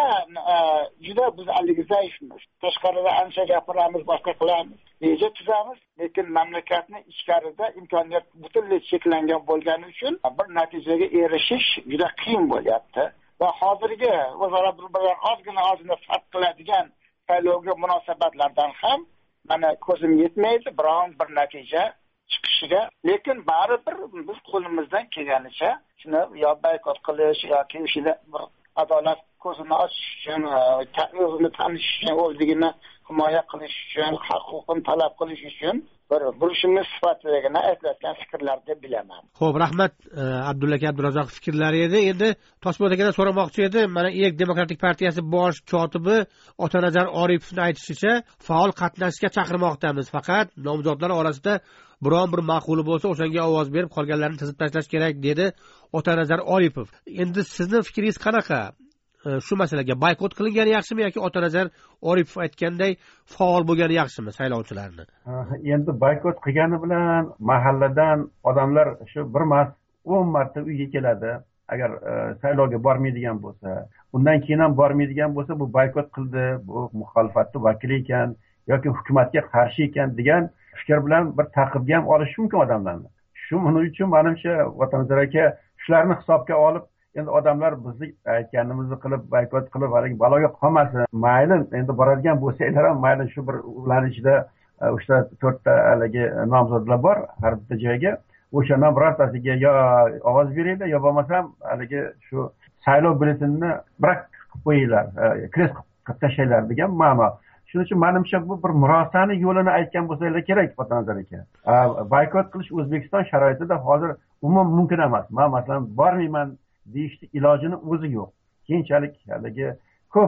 juda biz haligi zaifmiz. Tashqarida ancha gapiramiz, boshqa qilamiz, reja tuzamiz, lekin mamlakatning ichkarida imkoniyat butunlay cheklangan bo'lgani uchun bir natijaga erishish juda qiyin bo'lyapti. Va hozirgi o'zaro bir-biridan ozgina ozgina farq qiladigan saylovga munosabatlardan ham mana ko'zim yetmaydi biron bir natija chiqishiga. Lekin baribir biz qo'limizdan kelganicha shuni yo boykot qilish yoki o'shida bir adolat ko'zini ochish uchun, o'zini tanish uchun, o'zligini himoya qilish uchun, haq huquqini talab qilish uchun bir burishimiz sifatidagina aytilayotgan fikrlar deb bilaman. Xo'p, rahmat Abdulla aka Abdurazzoq fikrlari edi. Endi Toshpo'lat akadan so'ramoqchi edim. Mana Ilk demokratik partiyasi bosh kotibi Otanazar Oripovning aytishicha, faol qatnashishga chaqirmoqdamiz. Faqat nomzodlar orasida biron bir ma'quli bo'lsa, o'shanga ovoz berib qolganlarni tizib tashlash kerak dedi Otanazar Oripov. Endi sizning fikringiz qanaqa? Shu masalaga boykot qilingani yaxshimi yoki Otanazar Oripov aytganday faol bo'lgani yaxshimi saylovchilarni? Endi boykot qilgani bilan mahalladan odamlar shu bir mas o'n marta uyga keladi. Agar saylovga bormaydigan bo'lsa, undan keyin ham bormaydigan bo'lsa, bu boykot qildi, bu muxolifatning vakili ekan yoki hukumatga qarshi ekan degan fikr bilan bir ta'qibga ham olish mumkin odamlarni. Shuning uchun menimcha Otanazar aka shularni hisobga olib, endi odamlar bizni aytganimizni qilib boykot qilib haligi baloga qolmasin. Mayli, endi boradigan bo'lsanglar ham mayli, shu bir ularning ichida uchta to'rtta haligi nomzodlar bor har bitta joyga. O'shandan birortasiga yo ovoz beringlar yo bo'lmasam haligi shu saylov byulletenini biroq qilib qo'yinglar, kres qilib tashlanglar degan ma'no. Shuning uchun menimcha bu bir murosani yo'lini aytgan bo'lsalar kerak Otanazar aka. Boykot qilish O'zbekiston sharoitida hozir umuman mumkin emas. Men masalan bormayman deyishni ilojini o'zi yo'q. Keyinchalik haligi ko'p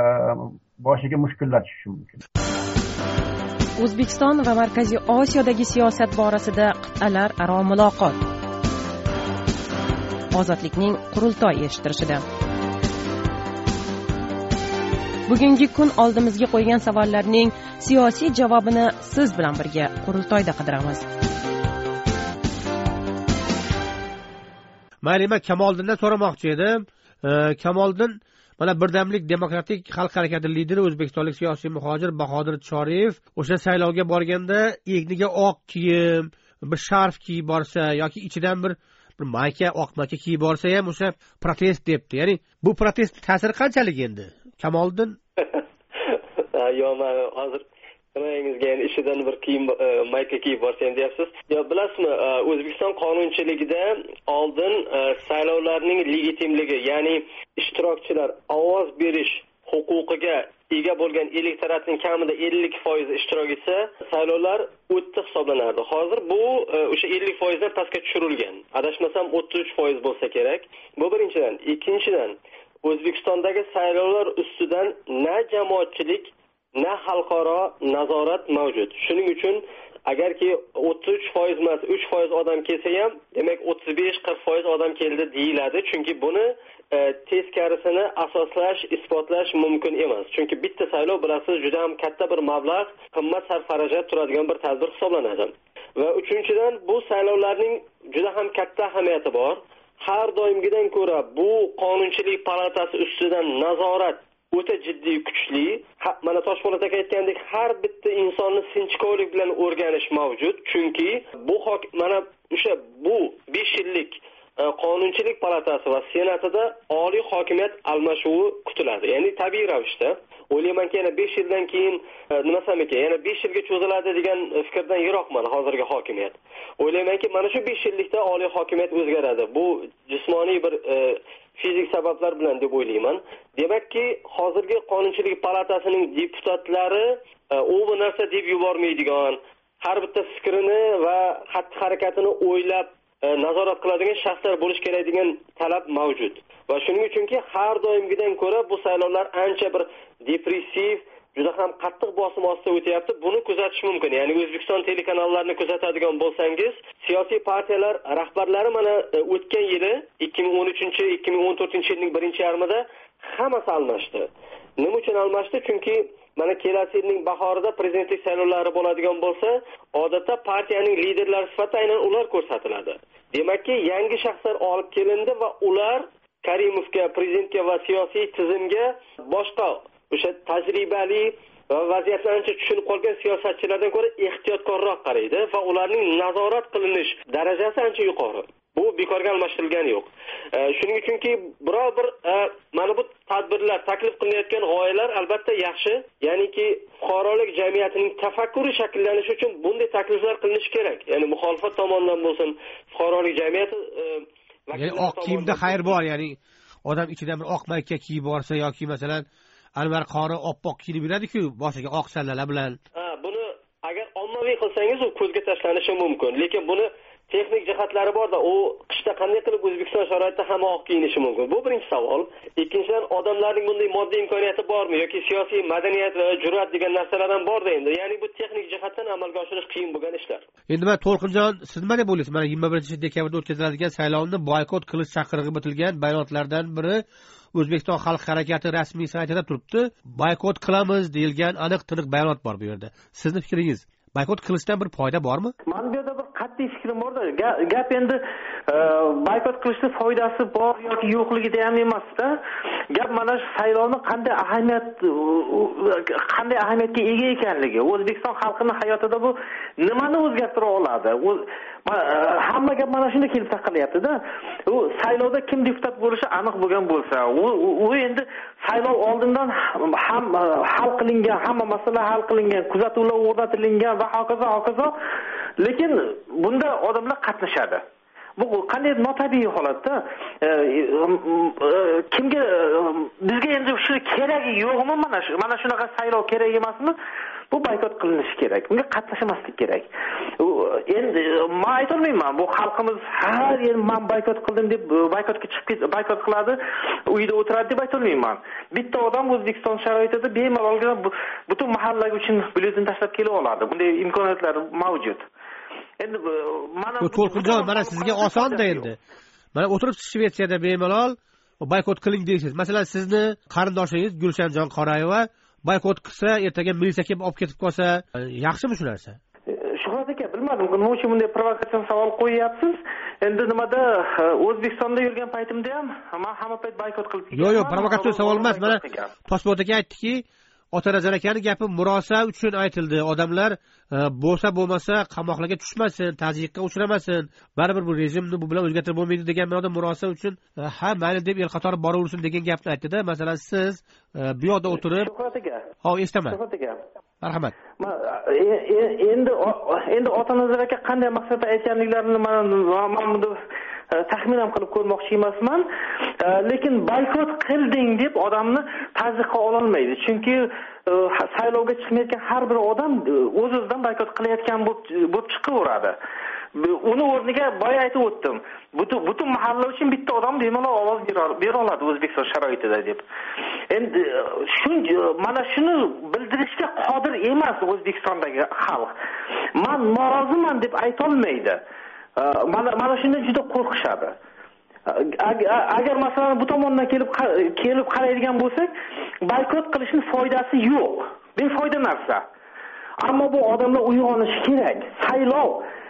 boshiga mushkullar tushishi mumkin. O'zbekiston va Markaziy Osiyodagi siyosat borasida qit'alar aro muloqot. Ozodlikning qurultoy eshittirishida. Bugungi kun oldimizga qo'ygan savollarning siyosiy javobini siz bilan birga qurultoyda qidiramiz. Mayli, Kamoliddindan so'ramoqchi edim. Kamoliddin mana Birdamlik demokratik xalq harakati lideri o'zbekistonlik siyosiy muhojir Bahodir Choriyev o'sha saylovga borganda egniga oq kiyim, bir sharf kiyib borsa yoki ichidan bir bir mayka, oq mayka kiyib borsa ham o'sha protest debdi. Ya'ni bu protest ta'siri qanchalik endi? Kamoliddin? Yo'q, men hozir Qanayingizga endi ishidan bir kiyim mayka kiyib borsa ham deyapsiz. Yo, bilasizmi, O'zbekiston qonunchiligida oldin saylovlarning legitimligi, ya'ni ishtirokchilar ovoz berish huquqiga ega bo'lgan elektoratning kamida ellik foiz ishtirok etsa, saylovlar o'tdi hisoblanardi. Hozir bu o'sha ellik foiz dan pastga tushirilgan. Adashmasam o'ttiz uch foiz bo'lsa kerak. Bu birinchidan. Ikkinchidan, O'zbekistondagi saylovlar ustidan na jamoatchilik, na xalqaro nazorat mavjud. Shuning uchun agarki o'ttiz uch foiz emas, uch foiz odam kelsa ham, demak o'ttiz besh qirq foiz odam keldi deyiladi. Chunki buni e, teskarisini asoslash, isbotlash mumkin emas. Chunki bitta saylov bilasiz juda ham katta bir mablag', qimmat sarfarajat turadigan bir tadbir hisoblanadi. Va uchinchidan, bu saylovlarning juda ham katta ahamiyati bor. har doimgidan ko'ra bu qonunchilik palatasi ustidan nazorat o'ta jiddiy kuchli. Mana Toshpo'lat aka aytgandek, har bitta insonni sinchkovlik bilan o'rganish mavjud. Chunki bu mana o'sha bu besh yillik qonunchilik palatasi va senatida oliy hokimiyat almashuvi kutiladi. Ya'ni tabiiy ravishda. O'ylaymanki, yana besh yildan keyin nima desam ekan, yana besh yilga cho'ziladi degan fikrdan yiroqman hozirgi hokimiyat. O'ylaymanki, mana shu besh yillikda oliy hokimiyat o'zgaradi. Bu jismoniy bir e, fizik sabablar bilan deb o'ylayman. Demakki, hozirgi qonunchilik palatasining deputatlari e, u bu narsa deb yubormaydigan, har bitta fikrini va xatti-harakatini o'ylab nazorat qiladigan shaxslar bo'lish kerak degan talab mavjud. Va shuning uchunki har doimgidan ko'ra bu saylovlar ancha bir depressiv, juda ham qattiq bosim ostida o'tyapti. Buni kuzatish mumkin. Ya'ni O'zbekiston telekanallarini kuzatadigan bo'lsangiz, siyosiy partiyalar rahbarlari mana o'tgan yili ikki ming o'n uchinchi ikki ming o'n to'rtinchi yilning birinchi yarmida hammasi almashdi. Nima uchun almashdi? Chunki mana kelasi yilning bahorida prezidentlik saylovlari bo'ladigan bo'lsa, odatda partiyaning liderlari sifatida aynan ular ko'rsatiladi. Demakki, yangi shaxslar olib kelindi va ular Karimovga, prezidentga va siyosiy tizimga boshqa o'sha tajribali va vaziyatni ancha tushunib qolgan siyosatchilardan ko'ra ehtiyotkorroq qaraydi va ularning nazorat qilinish darajasi ancha yuqori. Bu bekorga almashtirilgani yo'q. E, shuning uchunki biror bir e, mana bu tadbirlar, taklif qilinayotgan g'oyalar albatta yaxshi. Ya'niki fuqarolik jamiyatining tafakkuri shakllanishi uchun bunday takliflar qilinishi kerak. Ya'ni muxolifat tomonidan bo'lsin, fuqarolik jamiyati e, ya'ni oq kiyimda xayr bor, ya'ni odam ichidan bir oq mayka kiyib borsa yoki masalan Anvar qori oppoq kiyib yuradi-ku, boshiga oq sallala bilan. Ha, buni agar ommaviy qilsangiz u ko'zga tashlanishi mumkin, lekin buni texnik jihatlari borda, u qishda qanday qilib O'zbekiston sharoitida ham oq kiyinishi mumkin? Bu birinchi savol. Ikkinchidan, odamlarning bunday moddiy imkoniyati bormi yoki siyosiy madaniyat va jur'at degan narsalar ham borda endi. Ya'ni bu texnik jihatdan amalga oshirish qiyin bo'lgan ishlar. Endi men To'lqinjon, siz nima deb o'ylaysiz? Mana yigirma birinchi dekabrda o'tkaziladigan saylovni boykot qilish chaqirig'i bitilgan bayonotlardan biri O'zbekiston xalq harakati rasmiy saytida turibdi. Boykot qilamiz deyilgan aniq tiniq bayonot bor bu yerda. Sizning fikringiz? Boykot qilishdan bir foyda bormi? Men bu yerda bir qat'iy fikrim borda. Gap endi boykot qilishning foydasi bor yoki yo'qligida ham emasda. Gap mana shu saylovni qanday ahamiyat qanday ahamiyatga ega ekanligi, O'zbekiston xalqining hayotida bu nimani o'zgartira oladi? Hamma gap mana shunda kelib taqalyapti-da. U saylovda kim deputat bo'lishi aniq bo'lgan bo'lsa, u endi saylov oldindan ham hal qilingan, hamma masala hal qilingan, kuzatuvlar o'rnatilgan va hokazo hokazo. Lekin bunda odamlar qatnashadi. Bu qanday notabiiy holatda kimga bizga endi shu keragi yo'qmi, mana shu mana shunaqa saylov kerak emasmi? Bu boykot qilinishi kerak. Bunga qatnashmaslik kerak. Endi men aytolmayman, bu xalqimiz har yil men boykot qildim deb boykotga chiqib boykot qiladi, uyda o'tiradi deb aytolmayman. Bitta odam O'zbekiston sharoitida bemalolgina butun mahallaga uchun byulleten tashlab kela oladi. Bunday imkoniyatlar mavjud. Endi mana bu To'lqinjon, mana sizga osonda endi. Mana o'tiribsiz Shvetsiyada bemalol boykot qiling deysiz. Masalan, sizni qarindoshingiz Gulshanjon Qorayeva boykot qilsa, ertaga militsiya kelib olib ketib qolsa, yaxshimi shu narsa? Shuhrat aka, bilmadim, nima uchun bunday provokatsion savol qo'yyapsiz? Endi nimada O'zbekistonda yurgan paytimda ham men hamma payt boykot qilib kelganman. Yo'q, yo'q, provokatsion savol emas. Mana Toshpo'lat aka aytdiki, Otarazor akaning gapi murosa uchun aytildi. Odamlar bo'lsa bo'lmasa qamoqlarga tushmasin, tazyiqqa uchramasin, baribir bu rejimni bu bilan o'zgartirib bo'lmaydi degan ma'noda murosa uchun ha mayli deb el qatori boraversin degan gapni aytdi-da. Masalan, siz bu yoqda o'tirib, Shuhrat aka. Hop, eshitaman. Shuhrat aka. Marhamat. Endi endi Otarazor aka qanday maqsadda aytganliklarini men buni taxmin ham qilib ko'rmoqchi emasman. Lekin boykot qilding deb odamni tazyiqqa ola olmaydi. Chunki saylovga chiqmayotgan har bir odam o'z-o'zidan boykot qilayotgan bo'lib chiqaveradi. Uni o'rniga boya aytib o'tdim. Butun butun mahalla uchun bitta odam bemalol ovoz bera oladi O'zbekiston sharoitida deb. Endi shu mana shuni bildirishga qodir emas O'zbekistondagi xalq. Men noroziman deb ayta olmaydi. Mana mana shundan juda qo'rqishadi. Agar masalan bu tomondan kelib kelib qaraydigan bo'lsak, boykot qilishning foydasi yo'q. Befoyda narsa. Ammo bu odamlar uyg'onishi kerak. Saylov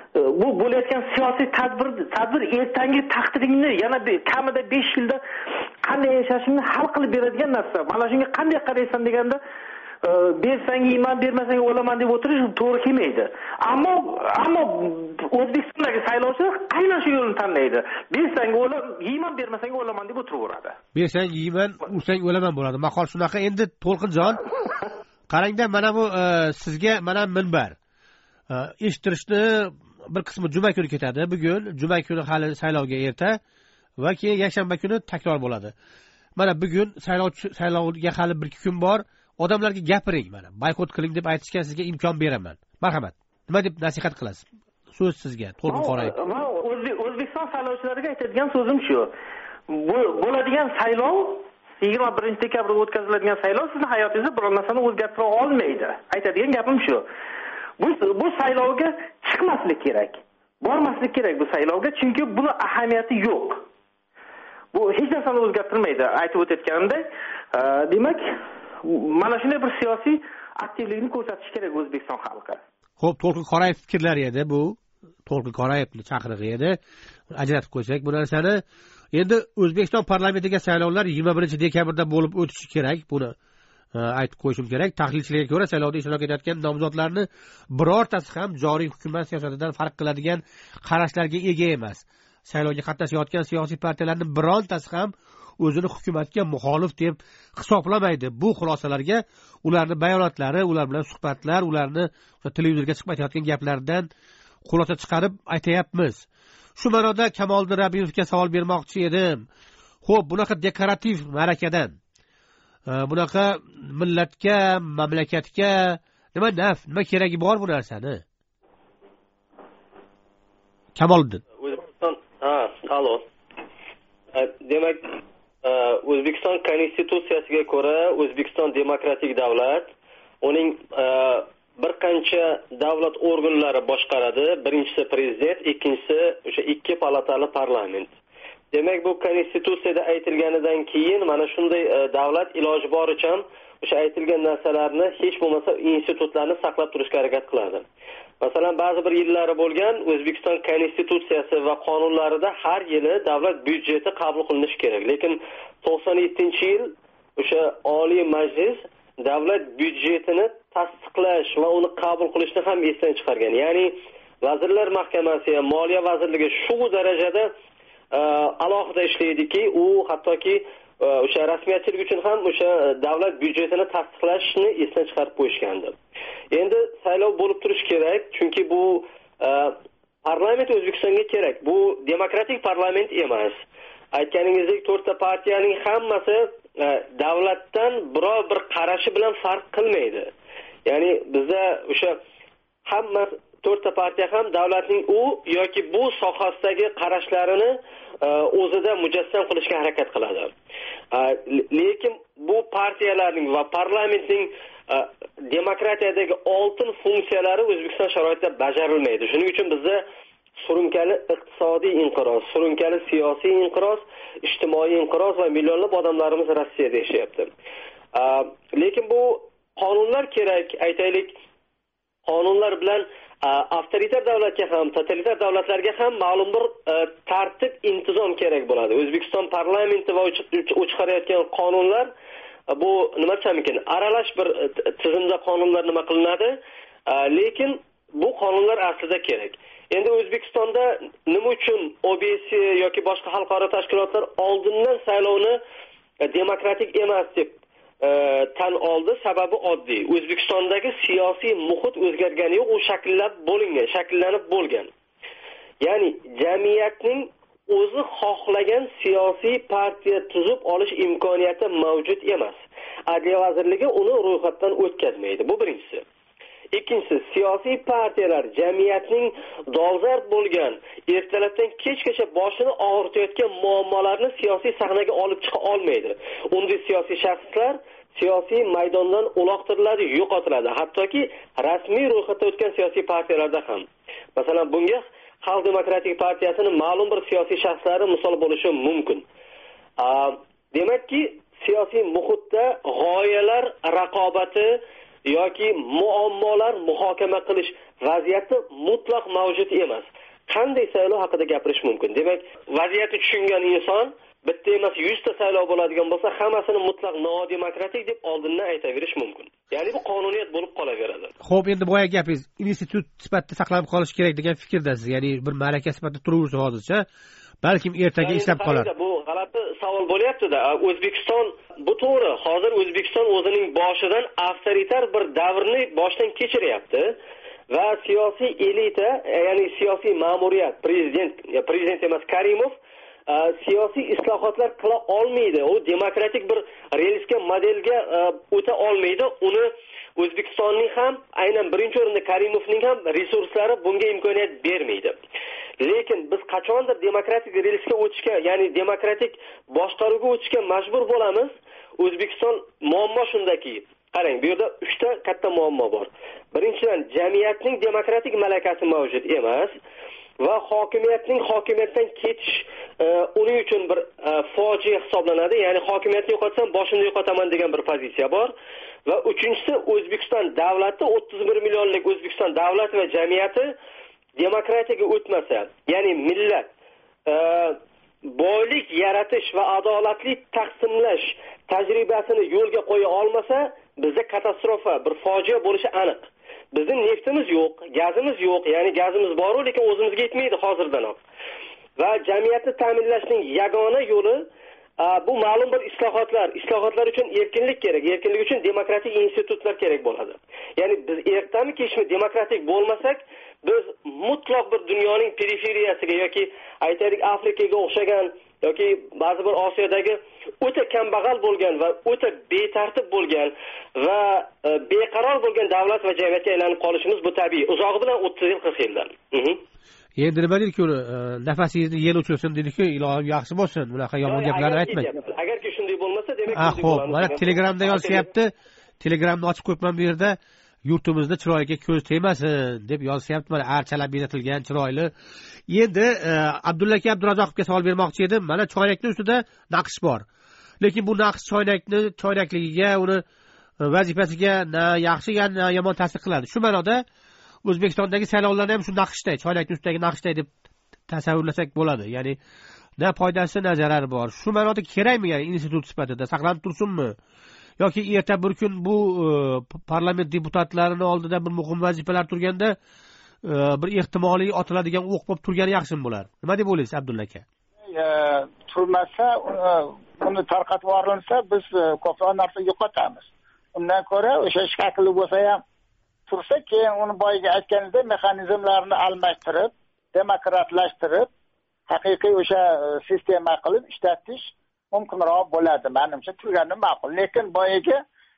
bu bo'layotgan siyosiy tadbir tadbir ertangi taqdiringni yana kamida besh yilda qanday yashashingni hal qilib beradigan narsa. Mana shunga qanday qaraysan deganda, bersang yeyman, bermasang o'laman deb o'tirish to'g'ri kelmaydi. Ammo ammo O'zbekistondagi saylovchilar aynan shu yo'lni tanlaydi. Bersang o'lam, yeyman, bermasang o'laman deb o'tiraveradi. Bersang yeyman, ursang o'laman bo'ladi. Maqol shunaqa. Endi To'lqinjon, qarangda, mana bu sizga mana minbar. Eshittirishni bir qismi juma kuni ketadi. Bugun juma kuni hali saylovga erta va keyin yakshanba kuni takror bo'ladi. Mana bugun saylovchi saylovga hali bir ikki kun bor. Odamlarga gapiring, mana boykot qiling deb aytishga sizga imkon beraman. Marhamat. Nima deb nasihat qilasiz? So'z sizga, To'lqin Qorayev. Men O'zbekiston saylovchilariga aytadigan so'zim shu. Bu bo'ladigan saylov, yigirma birinchi dekabrda o'tkaziladigan saylov sizni hayotingizda biror narsani o'zgartira olmaydi. Aytadigan gapim shu. Bu bu saylovga chiqmaslik kerak. Bormaslik kerak bu saylovga, chunki buni ahamiyati yo'q. Bu hech narsani o'zgartirmaydi. Aytib o'tayotganimdek, demak, mana shunday bir siyosiy aktivlikni ko'rsatish kerak O'zbekiston xalqi. Xo'p, To'lqin Qorayev fikrlari edi bu. To'lqin Qorayevning chaqirig'i edi. Ajratib qo'ysak bu narsani. Endi O'zbekiston parlamentiga saylovlar yigirma birinchi dekabrda bo'lib o'tishi kerak. Buni aytib qo'yishim kerak. Tahlilchilarga ko'ra saylovda ishtirok etayotgan nomzodlarni birortasi ham joriy hukumat siyosatidan farq qiladigan qarashlarga ega emas. Saylovga qatnashayotgan siyosiy partiyalarning birontasi ham o'zini hukumatga muxolif deb hisoblamaydi. Bu xulosalarga ularning bayonotlari, ular bilan suhbatlar, ularni televizorga chiqib aytayotgan gaplaridan xulosa chiqarib aytayapmiz. Shu ma'noda Kamoliddin Rabimovga savol bermoqchi edim. Xo'p, bunaqa dekorativ ma'rakadan, bunaqa millatga, mamlakatga nima naf, nima keragi bor bu narsani? Kamoliddin. O'zbekiston, ha, alo. Demak, O'zbekiston konstitutsiyasiga ko'ra O'zbekiston demokratik davlat, uning bir qancha davlat organlari boshqaradi. Birinchisi prezident, ikkinchisi o'sha ikki palatali parlament. Demak, bu konstitutsiyada aytilganidan keyin mana shunday davlat iloji boricha o'sha aytilgan narsalarni hech bo'lmasa institutlarni saqlab turishga harakat qiladi. Masalan, ba'zi bir yillari bo'lgan O'zbekiston konstitutsiyasi va qonunlarida har yili davlat byudjeti qabul qilinishi kerak. Lekin to'qson yettinchi yil o'sha Oliy Majlis davlat byudjetini tasdiqlash va uni qabul qilishni ham esdan chiqargan. Ya'ni Vazirlar Mahkamasi, Moliya vazirligi shu darajada alohida ishlaydiki, u hattoki o'sha rasmiyatchilik uchun ham o'sha davlat byudjetini tasdiqlashni esdan chiqarib qo'yishgandi. Endi saylov bo'lib turish kerak, chunki bu parlament O'zbekistonga kerak. Bu demokratik parlament emas. Aytganingizdek, to'rtta partiyaning hammasi davlatdan biror bir qarashi bilan farq qilmaydi. Ya'ni bizda o'sha hamma to'rtta partiya ham davlatning u yoki bu sohasidagi qarashlarini o'zida mujassam qilishga harakat qiladi. Lekin bu partiyalarning va parlamentning demokratiyadagi oltin funksiyalari O'zbekiston sharoitida bajarilmaydi. Shuning uchun bizda surunkali iqtisodiy inqiroz, surunkali siyosiy inqiroz, ijtimoiy inqiroz va millionlab odamlarimiz Rossiyada yashayapti. Lekin bu qonunlar kerak, aytaylik, qonunlar bilan avtoritar davlatga ham, totalitar davlatlarga ham ma'lum bir tartib, intizom kerak bo'ladi. O'zbekiston parlamenti va u chiqarayotgan qonunlar bu nima desam ekan, aralash bir tizimda qonunlar nima qilinadi, lekin bu qonunlar aslida kerak. Endi O'zbekistonda nima uchun O B S yoki boshqa xalqaro tashkilotlar oldindan saylovni demokratik emas deb tan oldi? Sababi oddiy. O'zbekistondagi siyosiy muhit o'zgargani yo'q, u shakllab bo'lingan, shakllanib bo'lgan. Ya'ni jamiyatning o'zi xohlagan siyosiy partiya tuzib olish imkoniyati mavjud emas. Adliya vazirligi uni ro'yxatdan o'tkazmaydi. Bu birinchisi. Ikkinchisi, siyosiy partiyalar jamiyatning dolzarb bo'lgan, ertalabdan kechgacha boshini og'ritayotgan muammolarni siyosiy sahnaga olib chiqa olmaydi. Unda siyosiy shaxslar siyosiy maydondan uloqtiriladi, yo'qotiladi. Hattoki rasmiy ro'yxatda o'tgan siyosiy partiyalarda ham. Masalan, bunga Xalq demokratik partiyasining ma'lum bir siyosiy shaxslari misol bo'lishi mumkin. Demakki, siyosiy muhitda g'oyalar raqobati yoki muammolar muhokama qilish vaziyati mutlaq mavjud emas. Qanday saylov haqida gapirish mumkin? Demak, vaziyatni tushungan inson bitta emas yuzta saylov bo'ladigan bo'lsa, hammasini mutlaq nodemokratik deb oldindan aytaverish mumkin. Ya'ni bu qonuniyat bo'lib qolaveradi. Xo'p, endi boya gapingiz institut sifatida saqlanib qolish kerak degan fikrdasiz. Ya'ni bir malaka sifatida turaversa hozircha, balkim ertaga ishlab qolar. Bu g'alati savol bo'lyapti-da. O'zbekiston bu to'g'ri. Hozir O'zbekiston o'zining boshidan avtoritar bir davrni boshdan kechiryapti. Va siyosiy elita, ya'ni siyosiy ma'muriyat, prezident, prezident emas Karimov siyosiy islohotlar qila olmaydi. U demokratik bir relsga, modelga o'ta olmaydi. Uni O'zbekistonning ham, aynan birinchi o'rinda Karimovning ham resurslari bunga imkoniyat bermaydi. Lekin biz qachondir demokratik relsga o'tishga, ya'ni demokratik boshqaruvga o'tishga majbur bo'lamiz. O'zbekiston muammo shundaki, qarang, bu yerda uchta katta muammo bor. Birinchidan, jamiyatning demokratik malakasi mavjud emas va hokimiyatning hokimiyatdan ketish e, uning uchun bir e, fojia hisoblanadi. Ya'ni hokimiyatni yo'qotsam, boshimni yo'qotaman degan bir pozitsiya bor. Va uchinchisi, O'zbekiston davlati, o'ttiz bir millionlik O'zbekiston davlati va jamiyati demokratiyaga o'tmasa, ya'ni millat e, boylik yaratish va adolatli taqsimlash tajribasini yo'lga qo'ya olmasa, bizda katastrofa, bir fojia bo'lishi aniq. Bizning neftimiz yo'q, gazimiz yo'q, ya'ni gazimiz bor, lekin o'zimizga yetmaydi hozirdanoq. Va jamiyatni ta'minlashning yagona yo'li bu ma'lum bir islohotlar. Islohotlar uchun erkinlik kerak, erkinlik uchun demokratik institutlar kerak bo'ladi. Ya'ni biz ertami kechmi demokratik bo'lmasak, biz mutlaq bir dunyoning periferiyasiga yoki aytaylik Afrikaga o'xshagan yoki ba'zi bir Osiyodagi o'ta kambag'al bo'lgan va o'ta betartib bo'lgan va beqaror bo'lgan davlat va jamiyatga aylanib qolishimiz bu tabiiy. Uzog'i bilan o'ttiz yil, qirq yildan. Endi nima deydi-ku, nafasingizni yel uchirsin dedi-ku, ilohim yaxshi bo'lsin, bunaqa yomon gaplarni aytmang. Agarki shunday bo'lmasa, demak ah, xo'p, mana Telegramda yozishyapti. Telegramni ochib qo'yibman bu yerda. Yurtimizda chiroyga ko'z tegmasin deb yozishyapti. Mana archalab bezatilgan chiroyli. Endi Abdulla aka Abdurazoqovga savol bermoqchi edim. Mana choynakning ustida naqsh bor. Lekin bu naqsh choynakni choynakligiga, uni vazifasiga na yaxshi, na yomon ta'sir qiladi. Shu ma'noda O'zbekistondagi saylovlarni ham shu naqshday, choynakning ustidagi naqshday deb tasavvurlasak bo'ladi. Ya'ni na foydasi, na zarari bor. Shu ma'noda kerakmi, ya'ni institut sifatida saqlanib tursinmi? Yoki erta bir kun bu parlament deputatlarining oldida bir muhim vazifalar turganda bir ehtimoliy otiladigan o'q bo'lib turgani yaxshimi bo'lar? Nima deb o'ylaysiz Abdulla aka? Turmasa, uni tarqatib yuborilsa, biz ko'proq narsa yo'qotamiz. Undan ko'ra o'sha shakli bo'lsa ham tursa, keyin uni boyiga aytganingizda mexanizmlarni almashtirib, demokratlashtirib, haqiqiy o'sha sistema qilib ishlatish mumkinroq bo'ladi. Menimcha turgani ma'qul. Lekin boyiga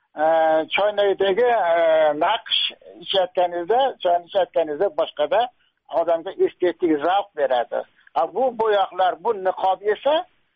choynakdagi naqsh ichayotganingizda, choyni ichayotganingizda boshqada odamga estetik zavq beradi. Bu bo'yoqlar, bu niqob esa,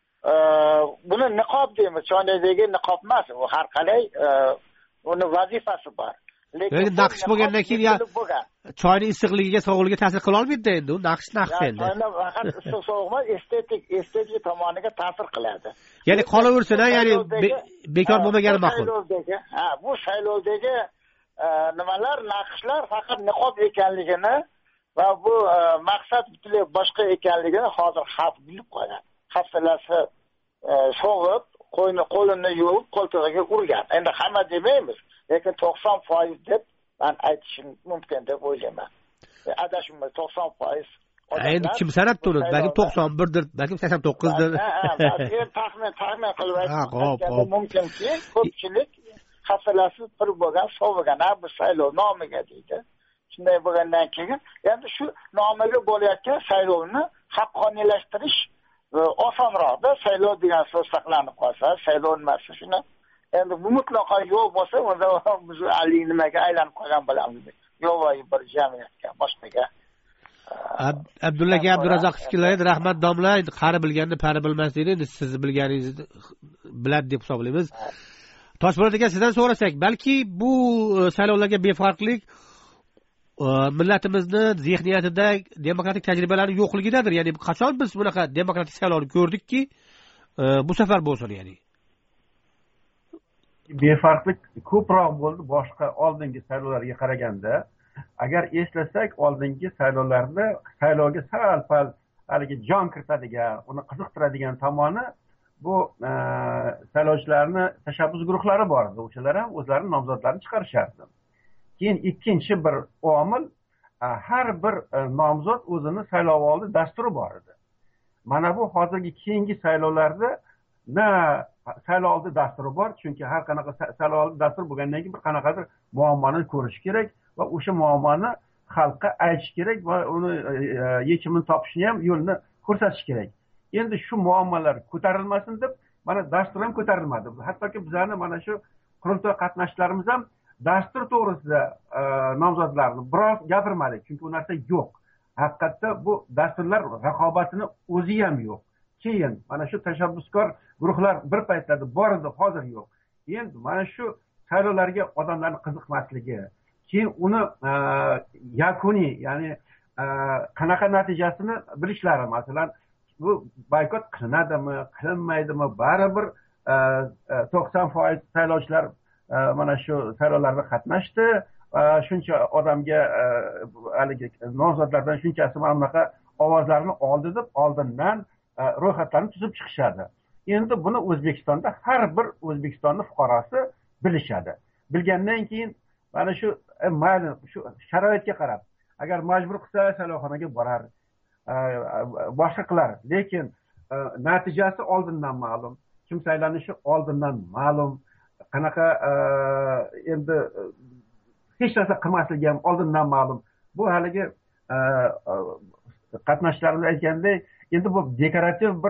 buni niqob deymiz, choynakdagi niqob emas. U har qalay uni vazifasi bor. Lekin naqsh bo'lgandan keyin choyning issiqligiga, sovuqligiga ta'sir qila olmaydi endi. U naqsh naqsh endi. Choyni faqat issiq sovuq emas, estetik, estetik tomoniga ta'sir qiladi. Ya'ni qolaversin, ya'ni bekor bo'lmagani ma'qul. Ha, bu saylovdagi nimalar, naqshlar faqat niqob ekanligini va bu maqsad butunlay boshqa ekanligini hozir xalq bilib qo'ygan. Hafsalasi sovib, qo'yni qo'lini yuvib, qo'ltig'iga urgan. Endi hamma demaymiz, lekin to'qson foiz deb men aytishim mumkin deb o'ylayman. Adashimda to'qson foiz. Endi kim sanabdi uni? Balki to'qson birdir, balki sakson to'qqizdir. Ha, ha, taxmin taxmin qilib aytishim mumkinki, ko'pchilik hafsalasi pir bo'lgan, sovigan, bu saylov nomiga deydi. Shunday bo'lgandan keyin, endi shu nomiga bo'layotgan saylovni haqqoniylashtirish osonroqda. Saylov degan so'z saqlanib qolsa, saylov nimasi shuni. Endi bu mutlaqo yo'q bo'lsa, unda biz ali nimaga aylanib qolgan bo'lamiz. Yo'voyi bir jamiyatga, boshqaga. Abdulla aka Abdurazoqov fikrlaydi. Rahmat domla, qari bilganni pari bilmas deydi. Endi siz bilganingizni biladi deb hisoblaymiz. Toshpo'lat aka, sizdan so'rasak, balki bu saylovlarga befarqlik millatimizni zehniyatida demokratik tajribalarning yo'qligidadir. Ya'ni qachon biz bunaqa demokratik saylovni ko'rdikki, bu safar bo'lsin, ya'ni. befarqlik ko'proq bo'ldi boshqa oldingi saylovlarga qaraganda. Agar eslasak, oldingi saylovlarda saylovga sal pal haligi jon kiritadigan, uni qiziqtiradigan tomoni bu saylovchilarni tashabbus guruhlari bor edi. O'shalar ham o'zlarining nomzodlarini chiqarishardi. Keyin ikkinchi bir omil, har bir nomzod o'zini saylovoldi dasturi bor edi. Mana bu hozirgi keyingi saylovlarda na saylovoldi dasturi bor, chunki har qanaqa saylovoldi dasturi bo'lgandan keyin bir qanaqadir muammoni ko'rish kerak va o'sha muammoni xalqqa aytish kerak va uni yechimini topishni ham yo'lini ko'rsatish kerak. Endi shu muammolar ko'tarilmasin deb mana dastur ham ko'tarilmadi. Hattoki bizlarni mana shu qurultoy qatnashchilarimiz ham dastur to'g'risida nomzodlarni biroz gapirmadik, chunki u narsa yo'q. Haqiqatda bu dasturlar raqobatini o'zi ham yo'q. Keyin mana shu tashabbuskor guruhlar bir paytlarda bor edi, hozir yo'q. Endi mana shu saylovlarga odamlarning qiziqmasligi, keyin uni yakuniy, ya'ni qanaqa natijasini bilishlari, masalan, bu boykot qilinadimi, qilinmaydimi, baribir to'qson foiz saylovchilar mana shu saylovlarda qatnashdi. Shuncha odamga haligi nomzodlardan shunchasi mana bunaqa ovozlarni oldi deb oldindan ro'yxatlarni tuzib chiqishadi. Endi buni O'zbekistonda har bir O'zbekistonning fuqarosi bilishadi. Bilgandan keyin mana shu mayli shu sharoitga qarab, agar majbur qilsa saylovxonaga borar, boshqa qilar. Lekin natijasi oldindan ma'lum, kim saylanishi oldindan ma'lum, qanaqa endi hech narsa qilmasligi ham oldindan ma'lum. Bu haligi qatnashchilarimiz aytgandek, endi bu dekorativ bir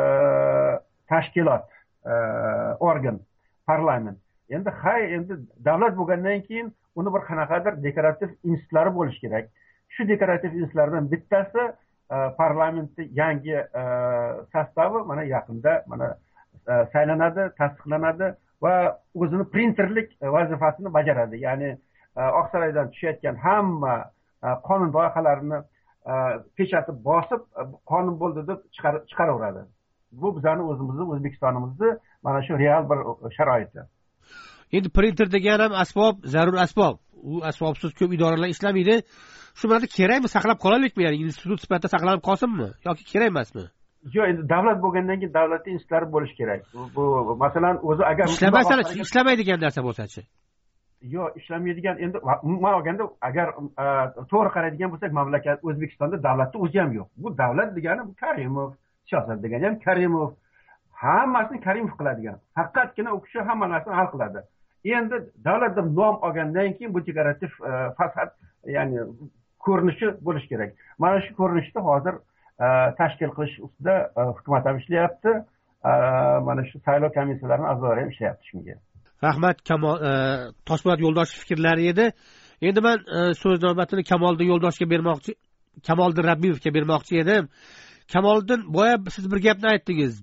tashkilot, organ, parlament. Endi hay, endi davlat bo'lgandan keyin uni bir qanaqadir dekorativ institutlari bo'lishi kerak. Shu dekorativ institutlardan bittasi parlamentning yangi sostavi mana yaqinda mana saylanadi, tasdiqlanadi va o'zini printerlik vazifasini bajaradi. Ya'ni Oqsaroydan tushayotgan hamma qonun loyihalarini pechatib bosib, qonun bo'ldi deb chiqaraveradi. Bu bizning o'zimizni, O'zbekistonimizni mana shu real bir sharoiti. Endi printer degan ham asbob, zarur asbob. U asbobsiz ko'p idoralar ishlamaydi. Shu narsa kerakmi, saqlab qolaylikmi, ya'ni institut sifatida saqlanib qolsinmi yoki kerak emasmi? Yo'q, endi davlat bo'lgandan keyin davlatning institutlari bo'lishi kerak. Bu masalan o'zi agar ishlamasa, ishlamaydigan narsa bo'lsa-chi? Yo'q, ishlamaydigan, endi umuman olganda agar to'g'ri qaraydigan bo'lsak, mamlakat O'zbekistonda davlatning o'zi ham yo'q. Bu davlat degani bu Karimov, siyosat degani ham Karimov. Hammasini Karimov qiladigan. Faqatgina u kishi hamma narsani hal qiladi. Endi davlat deb nom olgandan keyin bu dekorativ fasad, ya'ni ko'rinishi bo'lishi kerak. Mana shu ko'rinishda hozir tashkil qilish ustida hukumat ham ishlayapti. Mana shu saylov komissiyalarining a'zolari ham ishlayapti shunga. Rahmat, Kamol Toshpo'lat Yo'ldoshev fikrlari edi. Endi men so'z navbatini Kamoliddin Yo'ldoshevga bermoqchi, Kamoliddin Rabbiyevga bermoqchi edim. Kamoliddin, boya siz bir gapni aytdingiz.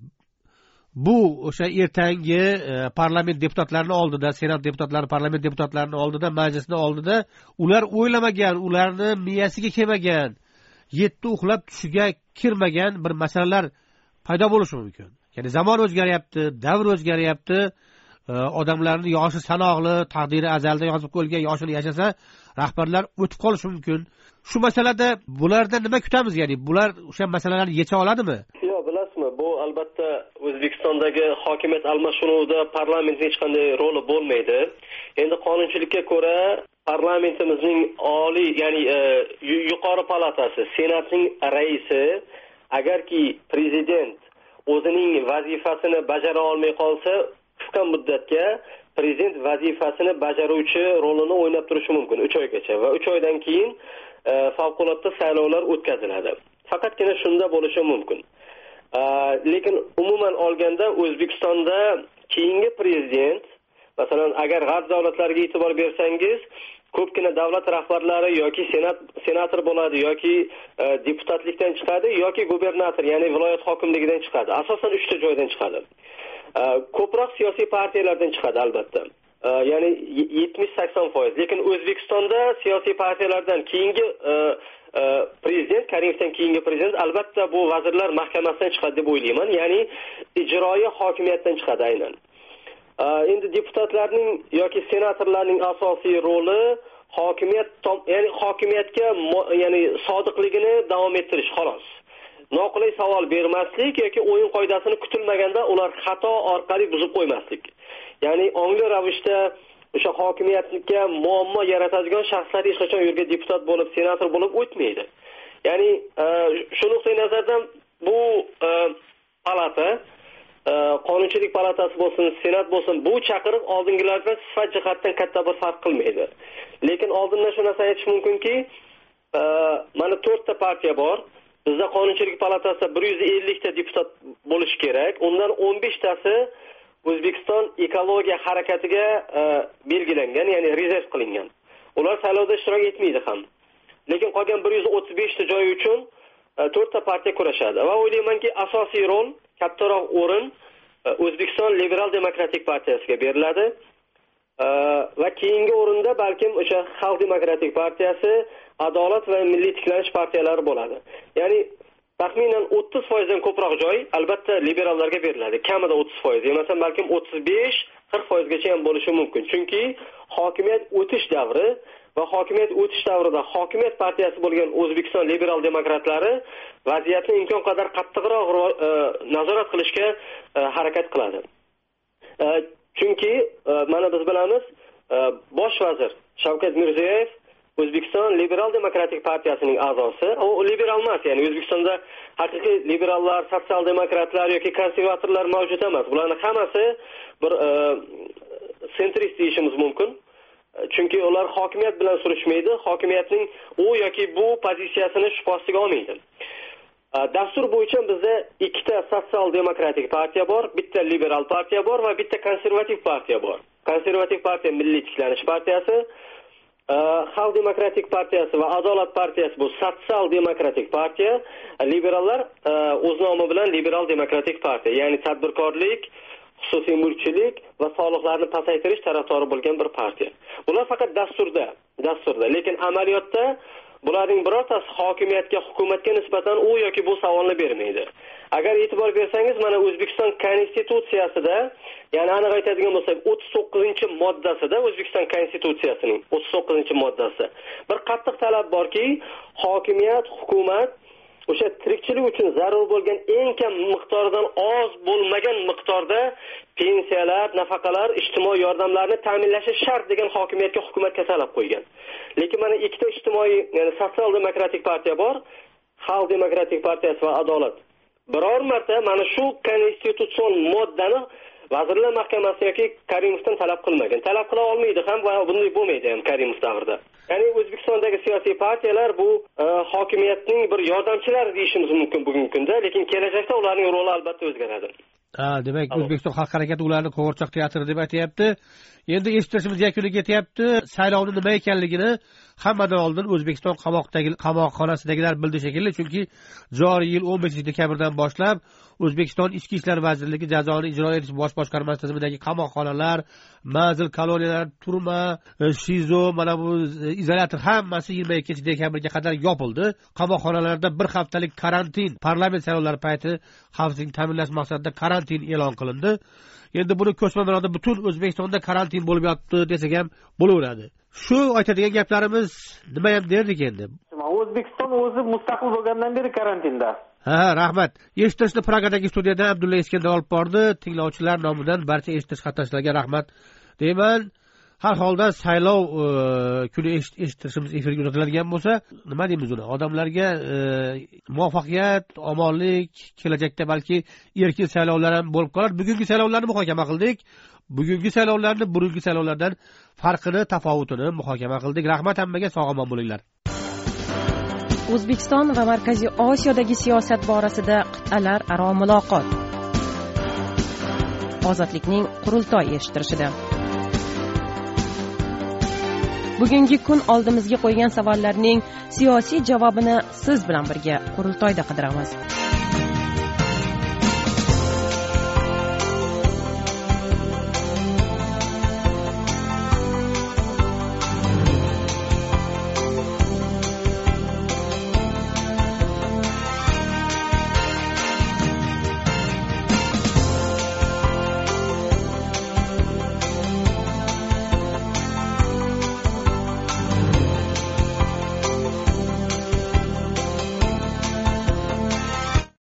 Bu o'sha ertangi parlament deputatlarining oldida, senat deputatlari, parlament deputatlarining oldida, majlisning oldida ular o'ylamagan, ularni miyasiga kelmagan, yetti uxlab tushiga kirmagan bir masalalar paydo bo'lishi mumkin. Ya'ni zamon o'zgaryapti, davr o'zgaryapti. Odamlarning yoshi sanoqli, taqdiri azalda yozib qo'yilgan yoshini yashasa, rahbarlar o'tib qolishi mumkin. Shu masalada bularda nima kutamiz, ya'ni bular o'sha masalalarni yecha oladimi? Yo'q, bilasizmi, bu albatta O'zbekistondagi hokimiyat almashinuvida parlamentning hech qanday roli bo'lmaydi. Endi qonunchilikka ko'ra parlamentimizning oliy, ya'ni yuqori palatasi, senatning raisi agarki prezident o'zining vazifasini bajara olmay qolsa, qisqa muddatga prezident vazifasini bajaruvchi rolini o'ynab turishi mumkin uch oygacha va uch oydan keyin favqulodda saylovlar o'tkaziladi. Faqatgina shunda bo'lishi mumkin. Lekin umuman olganda O'zbekistonda keyingi prezident, masalan, agar g'arb davlatlariga e'tibor bersangiz, ko'pgina davlat rahbarlari yoki senat senator bo'ladi, yoki deputatlikdan chiqadi, yoki gubernator, ya'ni viloyat hokimligidan chiqadi. Asosan uchta joydan chiqadi. Ko'proq siyosiy partiyalardan chiqadi albatta. Ya'ni yetmish sakson foiz. Lekin O'zbekistonda siyosiy partiyalardan keyingi prezident, Karimovdan keyingi prezident albatta bu vazirlar mahkamasidan chiqadi deb o'ylayman. Ya'ni ijroiy hokimiyatdan chiqadi aynan. endi deputatlarning yoki senatorlarning asosiy roli hokimiyat, ya'ni hokimiyatga ya'ni sodiqligini davom ettirish xolos. Noqulay savol bermaslik yoki o'yin qoidasini kutilmaganda ular xato orqali buzib qo'ymaslik. Ya'ni ongli ravishda o'sha hokimiyatga muammo yaratadigan shaxslar hech qachon yerga deputat bo'lib, senator bo'lib o'tmaydi. Ya'ni shu nuqtai nazardan bu palata, qonunchilik palatasi bo'lsin, senat bo'lsin, bu chaqiriq oldingilardan sifat jihatdan katta bir farq qilmaydi. Lekin oldindan shu narsa aytish mumkinki, mana to'rtta partiya bor. Bizda qonunchilik palatasida bir yuz ellik ta deputat bo'lish kerak. Undan o'n besh tasi O'zbekiston ekologiya harakatiga belgilangan, ya'ni rezerv qilingan. Ular saylovda ishtirok etmaydi ham. Lekin qolgan bir yuz o'ttiz besh ta joy uchun to'rtta partiya kurashadi. Va o'ylaymanki, asosiy rol, kattaroq o'rin O'zbekiston Liberal Demokratik partiyasiga beriladi. Va keyingi o'rinda balkim o'sha Xalq Demokratik partiyasi, Adolat va Milliy tiklanish partiyalari bo'ladi. Ya'ni taxminan o'ttiz foiz dan ko'proq joy albatta liberallarga beriladi. Kamida o'ttiz foiz, emasam balkim o'ttiz besh qirq foiz gacha ham bo'lishi mumkin. Chunki hokimiyat o'tish davri va hokimiyat o'tish davrida hokimiyat partiyasi bo'lgan O'zbekiston Liberal demokratlari vaziyatni imkon qadar qattiqroq nazorat qilishga harakat qiladi. Chunki mana biz bilamiz, bosh vazir Shavkat Mirziyoyev O'zbekiston Liberal Demokratik partiyasining a'zosi. U liberal emas, ya'ni O'zbekistonda haqiqiy liberallar, sotsial demokratlar yoki konservatorlar mavjud emas. Bularning hammasi bir sentrist deyishimiz mumkin. Chunki ular hokimiyat bilan surishmaydi, hokimiyatning u yoki bu pozitsiyasini shubha ostiga olmaydi. Dastur bo'yicha bizda ikkita sotsial demokratik partiya bor, bitta liberal partiya bor va bitta konservativ partiya bor. Konservativ partiya Milliy tiklanish partiyasi, Xalq Demokratik partiyasi va Adolat partiyasi bu sotsial demokratik partiya, liberallar o'z nomi bilan Liberal Demokratik partiya, ya'ni tadbirkorlik, xususiy mulkchilik va soliqlarni pasaytirish tarafdori bo'lgan bir partiya. Bular faqat dasturda, dasturda, lekin amaliyotda bularning birortasi hokimiyatga, hukumatga nisbatan u yoki bu savolni bermaydi. Agar e'tibor bersangiz, mana O'zbekiston konstitutsiyasida, ya'ni aniq aytadigan bo'lsak, o'ttiz to'qqizinchi moddasida, O'zbekiston konstitutsiyasining o'ttiz to'qqizinchi moddasi bir qattiq talab borki, hokimiyat, hukumat o'sha tirikchilik uchun zarur bo'lgan eng kam miqdordan oz bo'lmagan miqdorda pensiyalar, nafaqalar, ijtimoiy yordamlarni ta'minlashi shart degan hokimiyatga, hukumatga talab qo'ygan. Lekin mana ikkita ijtimoiy, ya'ni sotsial demokratik partiya bor, Xalq Demokratik partiyasi va Adolat. Biror marta mana shu konstitutsion moddani Vazirlar Mahkamasi yoki Karimovdan talab qilmagan. Talab qila olmaydi ham va bunday bo'lmaydi ham Karimov davrida. Ya'ni O'zbekistondagi siyosiy partiyalar bu e, hokimiyatning bir yordamchilari deyishimiz mumkin bugungi kunda, lekin kelajakda ularning roli albatta o'zgaradi. Ha, demak, O'zbekiston xalq harakati ularni qo'g'irchoq teatri deb aytayapti. Endi eshitishimiz yakuniga yetyapti. Saylovning nima ekanligini hammadan oldin O'zbekiston qamoqdagi qamoqxonasidagilar bildi shekilli, chunki joriy yil o'n beshinchi dekabrdan boshlab O'zbekiston Ichki ishlar vazirligi jazoni ijro etish bosh boshqarmasi tizimidagi qamoqxonalar, manzil koloniyalar, turma, shizo, mana bu izolyator hammasi yigirma ikkinchi dekabrga qadar yopildi. Qamoqxonalarda bir haftalik karantin, parlament saylovlari payti xavfsizlikni ta'minlash maqsadida karantin e'lon qilindi. Endi buni ko'chma ma'noda butun O'zbekistonda karantin bo'lib yotdi desak ham bo'laveradi. Shu aytadigan gaplarimiz nima ham derdik endi? O'zbekiston o'zi mustaqil bo'lgandan beri karantinda. Ha, rahmat. Eshitishni Pragadagi studiyadan Abdulla Iskandar olib bordi. Tinglovchilar nomidan barcha eshitish qatnashchilarga rahmat deyman. Har holda saylov kuni eshitishimiz efirga uzatiladigan bo'lsa, nima deymiz uni? Odamlarga muvaffaqiyat, omonlik, kelajakda balki erkin saylovlar ham bo'lib qolar. Bugungi saylovlarni muhokama qildik. Bugungi saylovlarni burungi saylovlardan farqini, tafovutini muhokama qildik. Rahmat hammaga, sog'-omon bo'linglar. O'zbekiston va Markaziy Osiyodagi siyosat borasida qit'alar aro muloqot. Ozodlikning qurultoy eshittirishida. Bugungi kun oldimizga qo'ygan savollarning siyosiy javobini siz bilan birga qurultoyda qidiramiz.